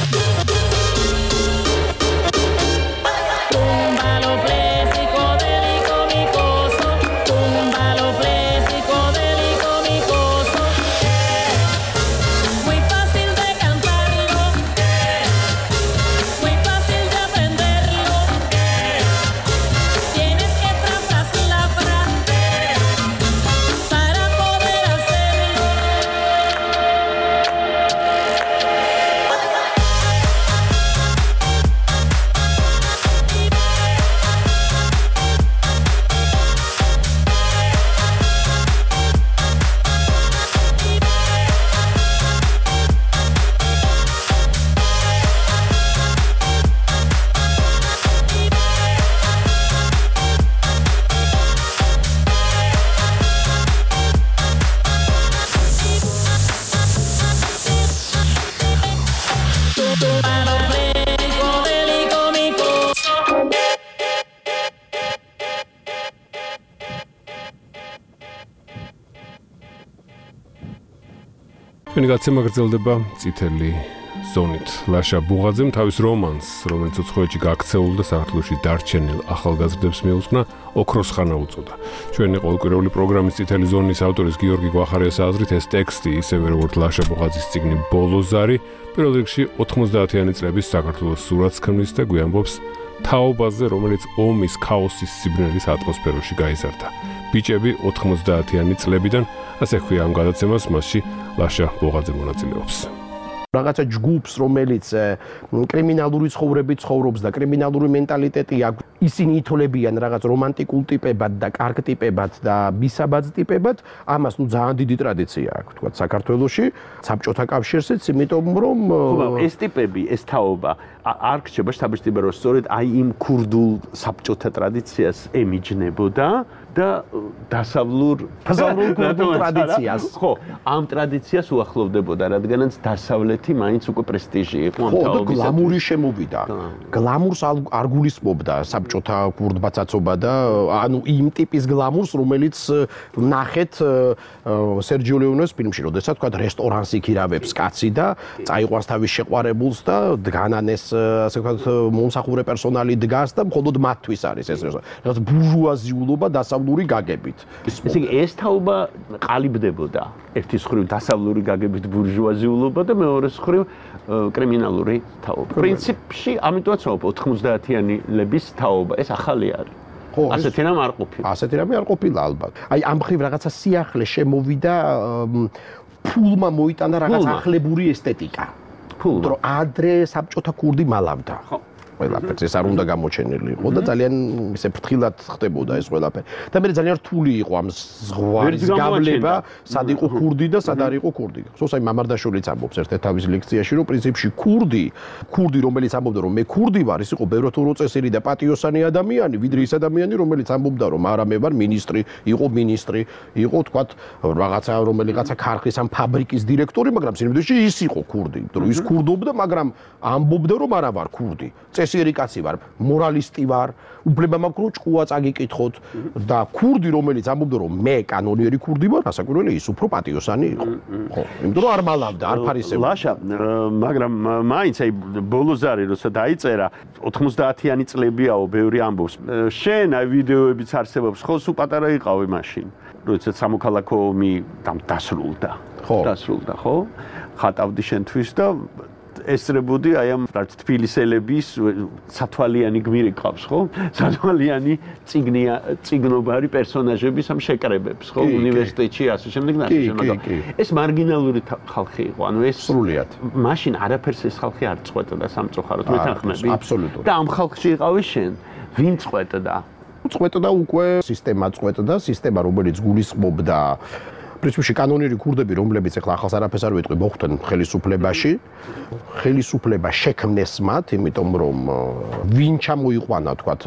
ჩვენი გაცემა გრძელდება წითელი ზონით. ლაშა ბუღაძემ თავის რომანს, რომელიც უცხოეთში გაქცეულ და საქართველოში დარჩენილ ახალგაზრდებს მიუძღვნა, ოქროს ხანა უწოდა. ჩვენი ყოველკვირეული პროგრამის წითელი ზონის ავტორის გიორგი გვახარიას აზრით, ეს ტექსტი, ისევე როგორც ლაშა ბუღაძის წიგნი ბოლოზარი, პირველ რიგში ოთხმოცდაათიანი წლების საქართველოს სურათს ქმნის და გვიამბობს თაობაზე, რომელიც ომის, ქაოსის, სიბნელის ატმოსფეროში გაიზარდა. ბიჭები ოთხმოცდაათიანი წლებიდან, ასე ხვია ამ გადაცემას, მასში ლაშა ბუღაძე მონაწილეობს. რაღაცა ჯგუფს, რომელიც კრიმინალური ცხოვრებით ცხოვრობს და კრიმინალური მენტალიტეტი აქვს, ისინი ითოლებიან რაღაც რომანტიკულ ტიპებად და კარგ ტიპებად და მისაბაძ ტიპებად, ამას ნუ ძალიან დიდი ტრადიცია აქვს, თქვა საქართველოში, საბჭოთა კავშირშიც, იმიტომ რომ ეს ტიპები, ეს თაობა არ რჩება შთაბეჭდილება, რომ სწორედ აი იმ ქურდულ საბჭოთა ტრადიციას ემიჯნებოდა და დასავლურ დასავლურ ქურდულ ტრადიციას. ხო, ამ ტრადიციას უახლოვდებოდა, რადგანაც დასავლეთი მაინც უკვე პრესტიჟი იყო ამ თაობისათვის. ხო, და გლამური შემოვიდა. გლამურს არ გულისხმობდა საბჭოთა ქურდბაცაცობა და ანუ იმ ტიპის გლამურს, რომელიც ნახეთ სერჯიო ლეონეს ფილმში, როდესაც თქვა რესტორანს იქირავებს კაცი და წაიყვანს თავის შეყვარებულს და დგანანეს ასე ვთქვათ მომსახურე პერსონალი დგას და მხოლოდ მათთვის არის ეს რაღაც ბურჟუაზიულობა დასავლური გაგებით. ესე იგი ეს თაობა ყალიბდებოდა ერთის მხრივ დასავლური გაგებით ბურჟუაზიულობა და მეორეს მხრივ კრიმინალური თაობა. პრინციპში ამიტომაც ოთხმოცდაათიანების თაობა ეს ახალი არის. ხო, ასეთი რამ არ ყოფილა. ასეთი რამე არ ყოფილა ალბათ. აი ამ მხრივ რაღაცა სიახლე შემოვიდა ფულმა მოიტანა რაღაც ახლებური ესთეტიკა. ფულმა. რომ ადრე საბჭოთა ქურდი მალავდა. ხო. ყველაფერს ეს არ უნდა გამოჩენილი იყო და ძალიან ისე ფრთხილად ხდებოდა ეს ყველაფერი. და მე ძალიან რთული იყო ამ ზღვარის გავლება, სად იყო ქურდი და სად არ იყო ქურდი. სოსაი მამარდაშვილიც ამბობს ერთ-ერთ თავის ლექციაში, რომ პრინციპში ქურდი, ქურდი რომელიც ამბობდა რომ მე ქურდი ვარ, ის იყო ბევრად უწესიერი და პატიოსანი ადამიანი, ვიდრე ის ადამიანი, რომელიც ამბობდა რომ არა მე ვარ მინისტრი, იყო მინისტრი, იყო თქვათ რაღაცა რომელიღაცა ქარხის ამ ფაბრიკის დირექტორი, მაგრამ სინამდვილეში ის იყო ქურდი. რომ ის ქურდობდა, მაგრამ ამბობდა რომ არა ვარ ქურდი. წესიერი კაცი ვარ, მორალისტი ვარ, უფლება მაქვს რომ ჭკუა წაგიკითხოთ და ქურდი რომელიც ამბობდა რომ მე კანონიერი ქურდი ვარ, ასაკვირველი ის უფრო პატიოსანი იყო. ხო, იმიტომ რომ არ მალავდა, არ ფარისებდა. ლაშა, მაგრამ მაინც აი ბოლოზარი როცა დაიწერა, ოთხმოცდაათიანი წლებიაო, ბევრი ამბობს. შენ აი ვიდეოებიც არსებობს, ხო, სულ პატარა იყავი მაშინ, როდესაც სამოქალაქო ომი დასრულდა. ხო, დასრულდა, ხო? ხატავდი შენთვის და ესწრებოდი აი ამ თბილისელების სათვალიანი გმირი ყავს, ხო? სათვალიანი ციგნია, ციგნობარი პერსონაჟების ამ შეკრებებს, ხო? უნივერსიტეტში ასე შემდეგ და ასე შემდეგ. ეს მარგინალური ხალხი იყო, ანუ ეს სრულიად. მაშინ არაფერს ეს ხალხი არ წყვეტდა სამწუხაროდ მეთანხმები. აბსოლუტურად. და ამ ხალხში იყავი შენ, ვინ წყვეტდა? წყვეტდა უკვე სისტემა წყვეტდა, სისტემა რომელიც გულისხმობდა პრინციპში კანონიერი ქურდები, რომლებიც ახლა ახალს არაფერს არ ვიტყვი, მოხვდნენ ხელისუფლებაში. ხელისუფლება შექმნეს მათ, იმიტომ რომ ვინ ჩამოიყვანა, თქვათ,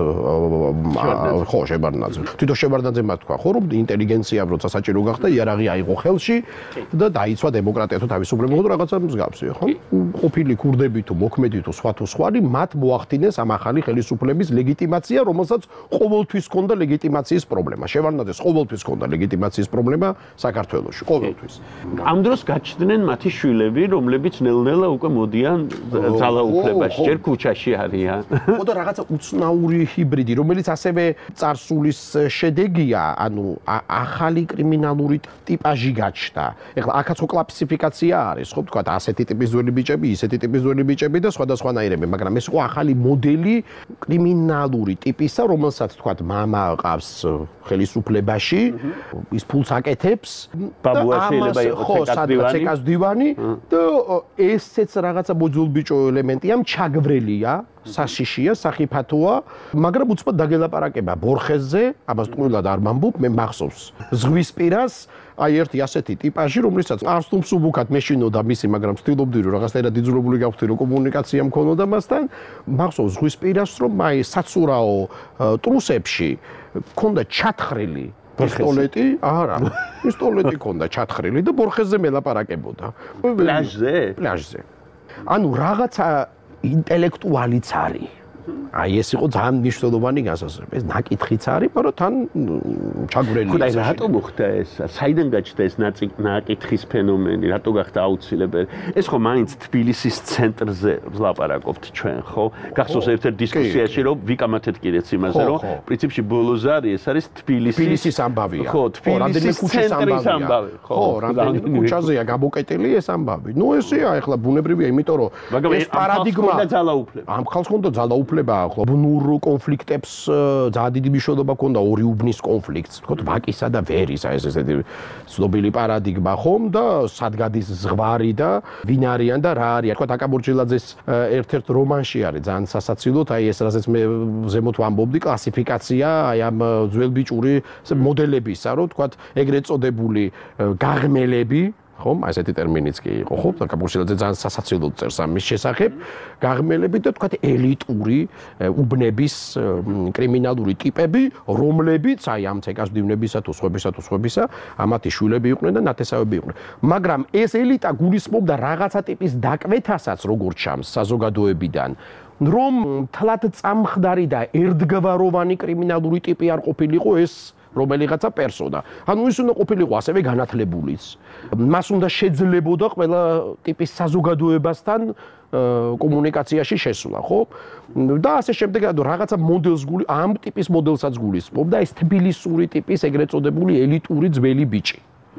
ხო, შევარდნაძე. თვითონ შევარდნაძე მათ თქვა, ხო, რომ ინტელიგენციამ როცა საჭირო გახდა, იარაღი აიღო ხელში და დაიცვა დემოკრატია თუ თავისუფლება თუ რაღაცა მსგავსი, ხო? ყოფილი ქურდები თუ მოქმედი თუ სხვა თუ სხვანი, მათ მოახდინეს ამ ახალი ხელისუფლების ლეგიტიმაცია, რომელსაც ყოველთვის ჰქონდა ლეგიტიმაციის პრობლემა. შევარდნაძეს ყოველთვის ჰქონდა ლეგიტიმაციის პრობლემა საქართველოს საქართველოში ყოველთვის. ამ დროს გაჩნდნენ მათი შვილები, რომლებიც ნელ-ნელა უკვე მოდიან ძალაუფლებაში, ჯერ ქუჩაში არიან. ხო და რაღაცა უცნაური ჰიბრიდი, რომელიც ასევე წარსულის შედეგია, ანუ ახალი კრიმინალური ტიპაჟი გაჩნდა. ეხლა აქაც ო კლასიფიკაცია არის, ხო, თქვა ასეთი ტიპის ძველი ბიჭები, ისეთი ტიპის ძველი ბიჭები და სხვადასხვანაირები, მაგრამ ეს იყო ახალი მოდელი კრიმინალური ტიპისა, რომელსაც თქვა მამა ყავს ხელისუფლებაში, ის ფულს აკეთებს, ბაბუა შეიძლება იყოს ცეკას დივანი და ესეც რაღაცა მოძულბიჭო ელემენტია, ჩაგვრელია, საშიშია, სახიფათოა, მაგრამ უცბად დაგელაპარაკება ბორხეზზე, ამას ტყუილად არ მამბობ, მე მახსოვს ზღვისპირას, აი ერთი ასეთი ტიპაჟი, რომლესაც არც თუ მსუბუქად მეშინოდა მისი, მაგრამ ვცდილობდი რომ რაღაცნაირად იძულებული გავხდი რომ კომუნიკაცია მქონოდა მასთან, მახსოვს ზღვისპირას, რომ აი საცურაო ტრუსებში მქონდა ჩათხრილი პისტოლეტი, არა, პისტოლეტი მქონდა ჩათხრილი და ბორხეზზე მელაპარაკებოდა. პლაჟზე? პლაჟზე. ანუ რაღაცა ინტელექტუალიც არის. აი ეს იყო ძალიან მნიშვნელოვანი განსაზღვრება. ეს ნაკითხიც არის, მაგრამ თან ჩაგვრელი. ხო და რატო მოხდა ეს? საიდან გაჩნდა ეს ნაკითხის ფენომენი? რატო გახდა აუცილებელი? ეს ხო მაინც თბილისის ცენტრზე ვლაპარაკობთ ჩვენ, ხო? გახსოვს ერთ-ერთ დისკუსიაში, რომ ვიკამათეთ კიდეც იმაზე, რომ პრინციპში ბოლოზარი ეს არის თბილისის თბილისის ამბავია. ხო, თბილისის ცენტრის ამბავი, ხო, რამდენი ქუჩაზეა გამოკეტილი ეს ამბავი. ნუ ესეა, ეხლა ბუნებრივია, იმიტომ რომ ეს პარადიგმა ამ ხალხს ხონდა ძალაუფლება. ახლა ბუნურ კონფლიქტებს ძალიან დიდი მნიშვნელობა ჰქონდა ორი უბნის კონფლიქტს, თქო ვაკისა და ვერის, აი ეს ესეთი ცნობილი პარადიგმა ხომ და სადგადის ზღვარი და ვინ არიან და რა არიან. თქო აკაბურჯილაძეს ერთ-ერთ რომანში არის ძალიან სასაცილოდ, აი ეს რასაც მე ზემოთ ვამბობდი, კლასიფიკაცია აი ამ ძველბიჭური მოდელებისა, რომ თქო ეგრეთ წოდებული გაღმელები ხომ, ასეთი ტერმინიც კი იყო, ხო? აკაბურჯილაძე ძალიან სასაცილოდ წერს ამის შესახებ, გაღმელები და თქვა ელიტური უბნების კრიმინალური ტიპები, რომლებიც აი ამ ცეკას მდივნებისა თუ სხვებისა თუ სხვებისა, ამათი შვილები იყვნენ და ნათესავები იყვნენ. მაგრამ ეს ელიტა გულისხმობდა რაღაცა ტიპის დაკვეთასაც, როგორც ჩანს საზოგადოებიდან, რომ თლად წამხდარი და ერთგვაროვანი კრიმინალური ტიპი არ ყოფილიყო ეს რომელიღაცა პერსონა. ანუ ის უნდა ყოფილიყო ასევე განათლებულიც. მას უნდა შეძლებოდა ყველა ტიპის საზოგადოებასთან კომუნიკაციაში შესვლა, ხო? და ასე შემდეგ, რაღაცა მოდელს გული, ამ ტიპის მოდელსაც გულისხმობდა ეს თბილისური ტიპის ეგრეთ წოდებული ელიტური ძველი ბიჭი.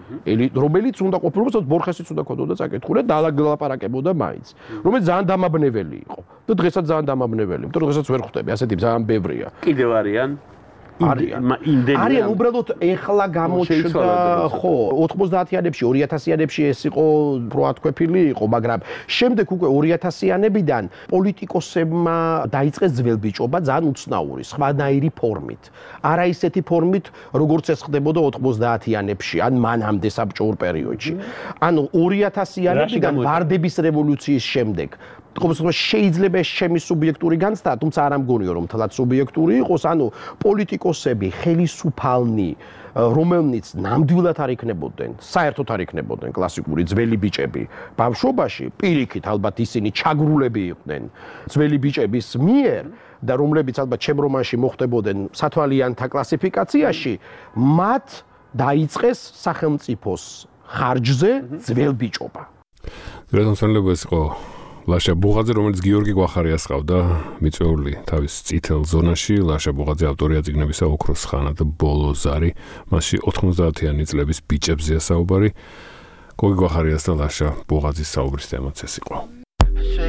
რომელიც უნდა ყოფილიყო, ბორხესიც უნდა ქონოდა წაკითხული და დალაპარაკებოდა მაინც. რომელიც ძალიან დამაბნეველი იყო. და დღესაც ძალიან დამაბნეველი, იმიტომ რომ დღესაც ვერ ხვდები, ასეთი ძალიან ბევრია. კიდევ არიან? არიან არიან უბრალოდ ეხლა გამოჩნდა ხო ოთხმოცდაათიანებში ორი ათასიანებში ეს იყო პროათქვეფილი იყო მაგრამ შემდეგ უკვე ორი ათასიანებიდან პოლიტიკოსებმა დაიწყეს ძველბიჭობა ძალიან უცნაური სხვანაირი ფორმით არა ისეთი ფორმით როგორც ეს ხდებოდა ოთხმოცდაათიანებში ან მანამდე საბჭოურ პერიოდში ანუ ორი ათასიანებიდან ვარდების რევოლუციის შემდეგ ყოველთვის შეიძლება ჩემი სუბიექტური განცდა, თუმცა არ ამგონიო რომ თლად სუბიექტური იყოს, ანუ პოლიტიკოსები, ხელისუფალნი, რომელნიც ნამდვილად არ იქნებოდნენ, საერთოდ არ იქნებოდნენ კლასიკური ძველი ბიჭები ბავშვობაში, პირიქით ალბათ ისინი ჩაგრულები იყვნენ ძველი ბიჭების მიერ და რომლებიც ალბათ ჩემ რომანში მოხდებოდნენ სათვალიანთა კლასიფიკაციაში, მათ დაიწყეს სახელმწიფოს ხარჯზე ძველბიჭობა. რეზონსანლებას იყო ლაშა ბუღაძე, რომელიც გიორგი გვახარიას ყავდა, მიწვეული თავის წითელ ზონაში, ლაშა ბუღაძე ავტორია წიგნებისა ოქროს ხანა და ბოლო ზარი, მასში ოთხმოცდაათიანი წლების ბიჭებზეა საუბარი. გოგი გვახარიას და ლაშა ბუღაძის საუბრის თემაც ეს იყო.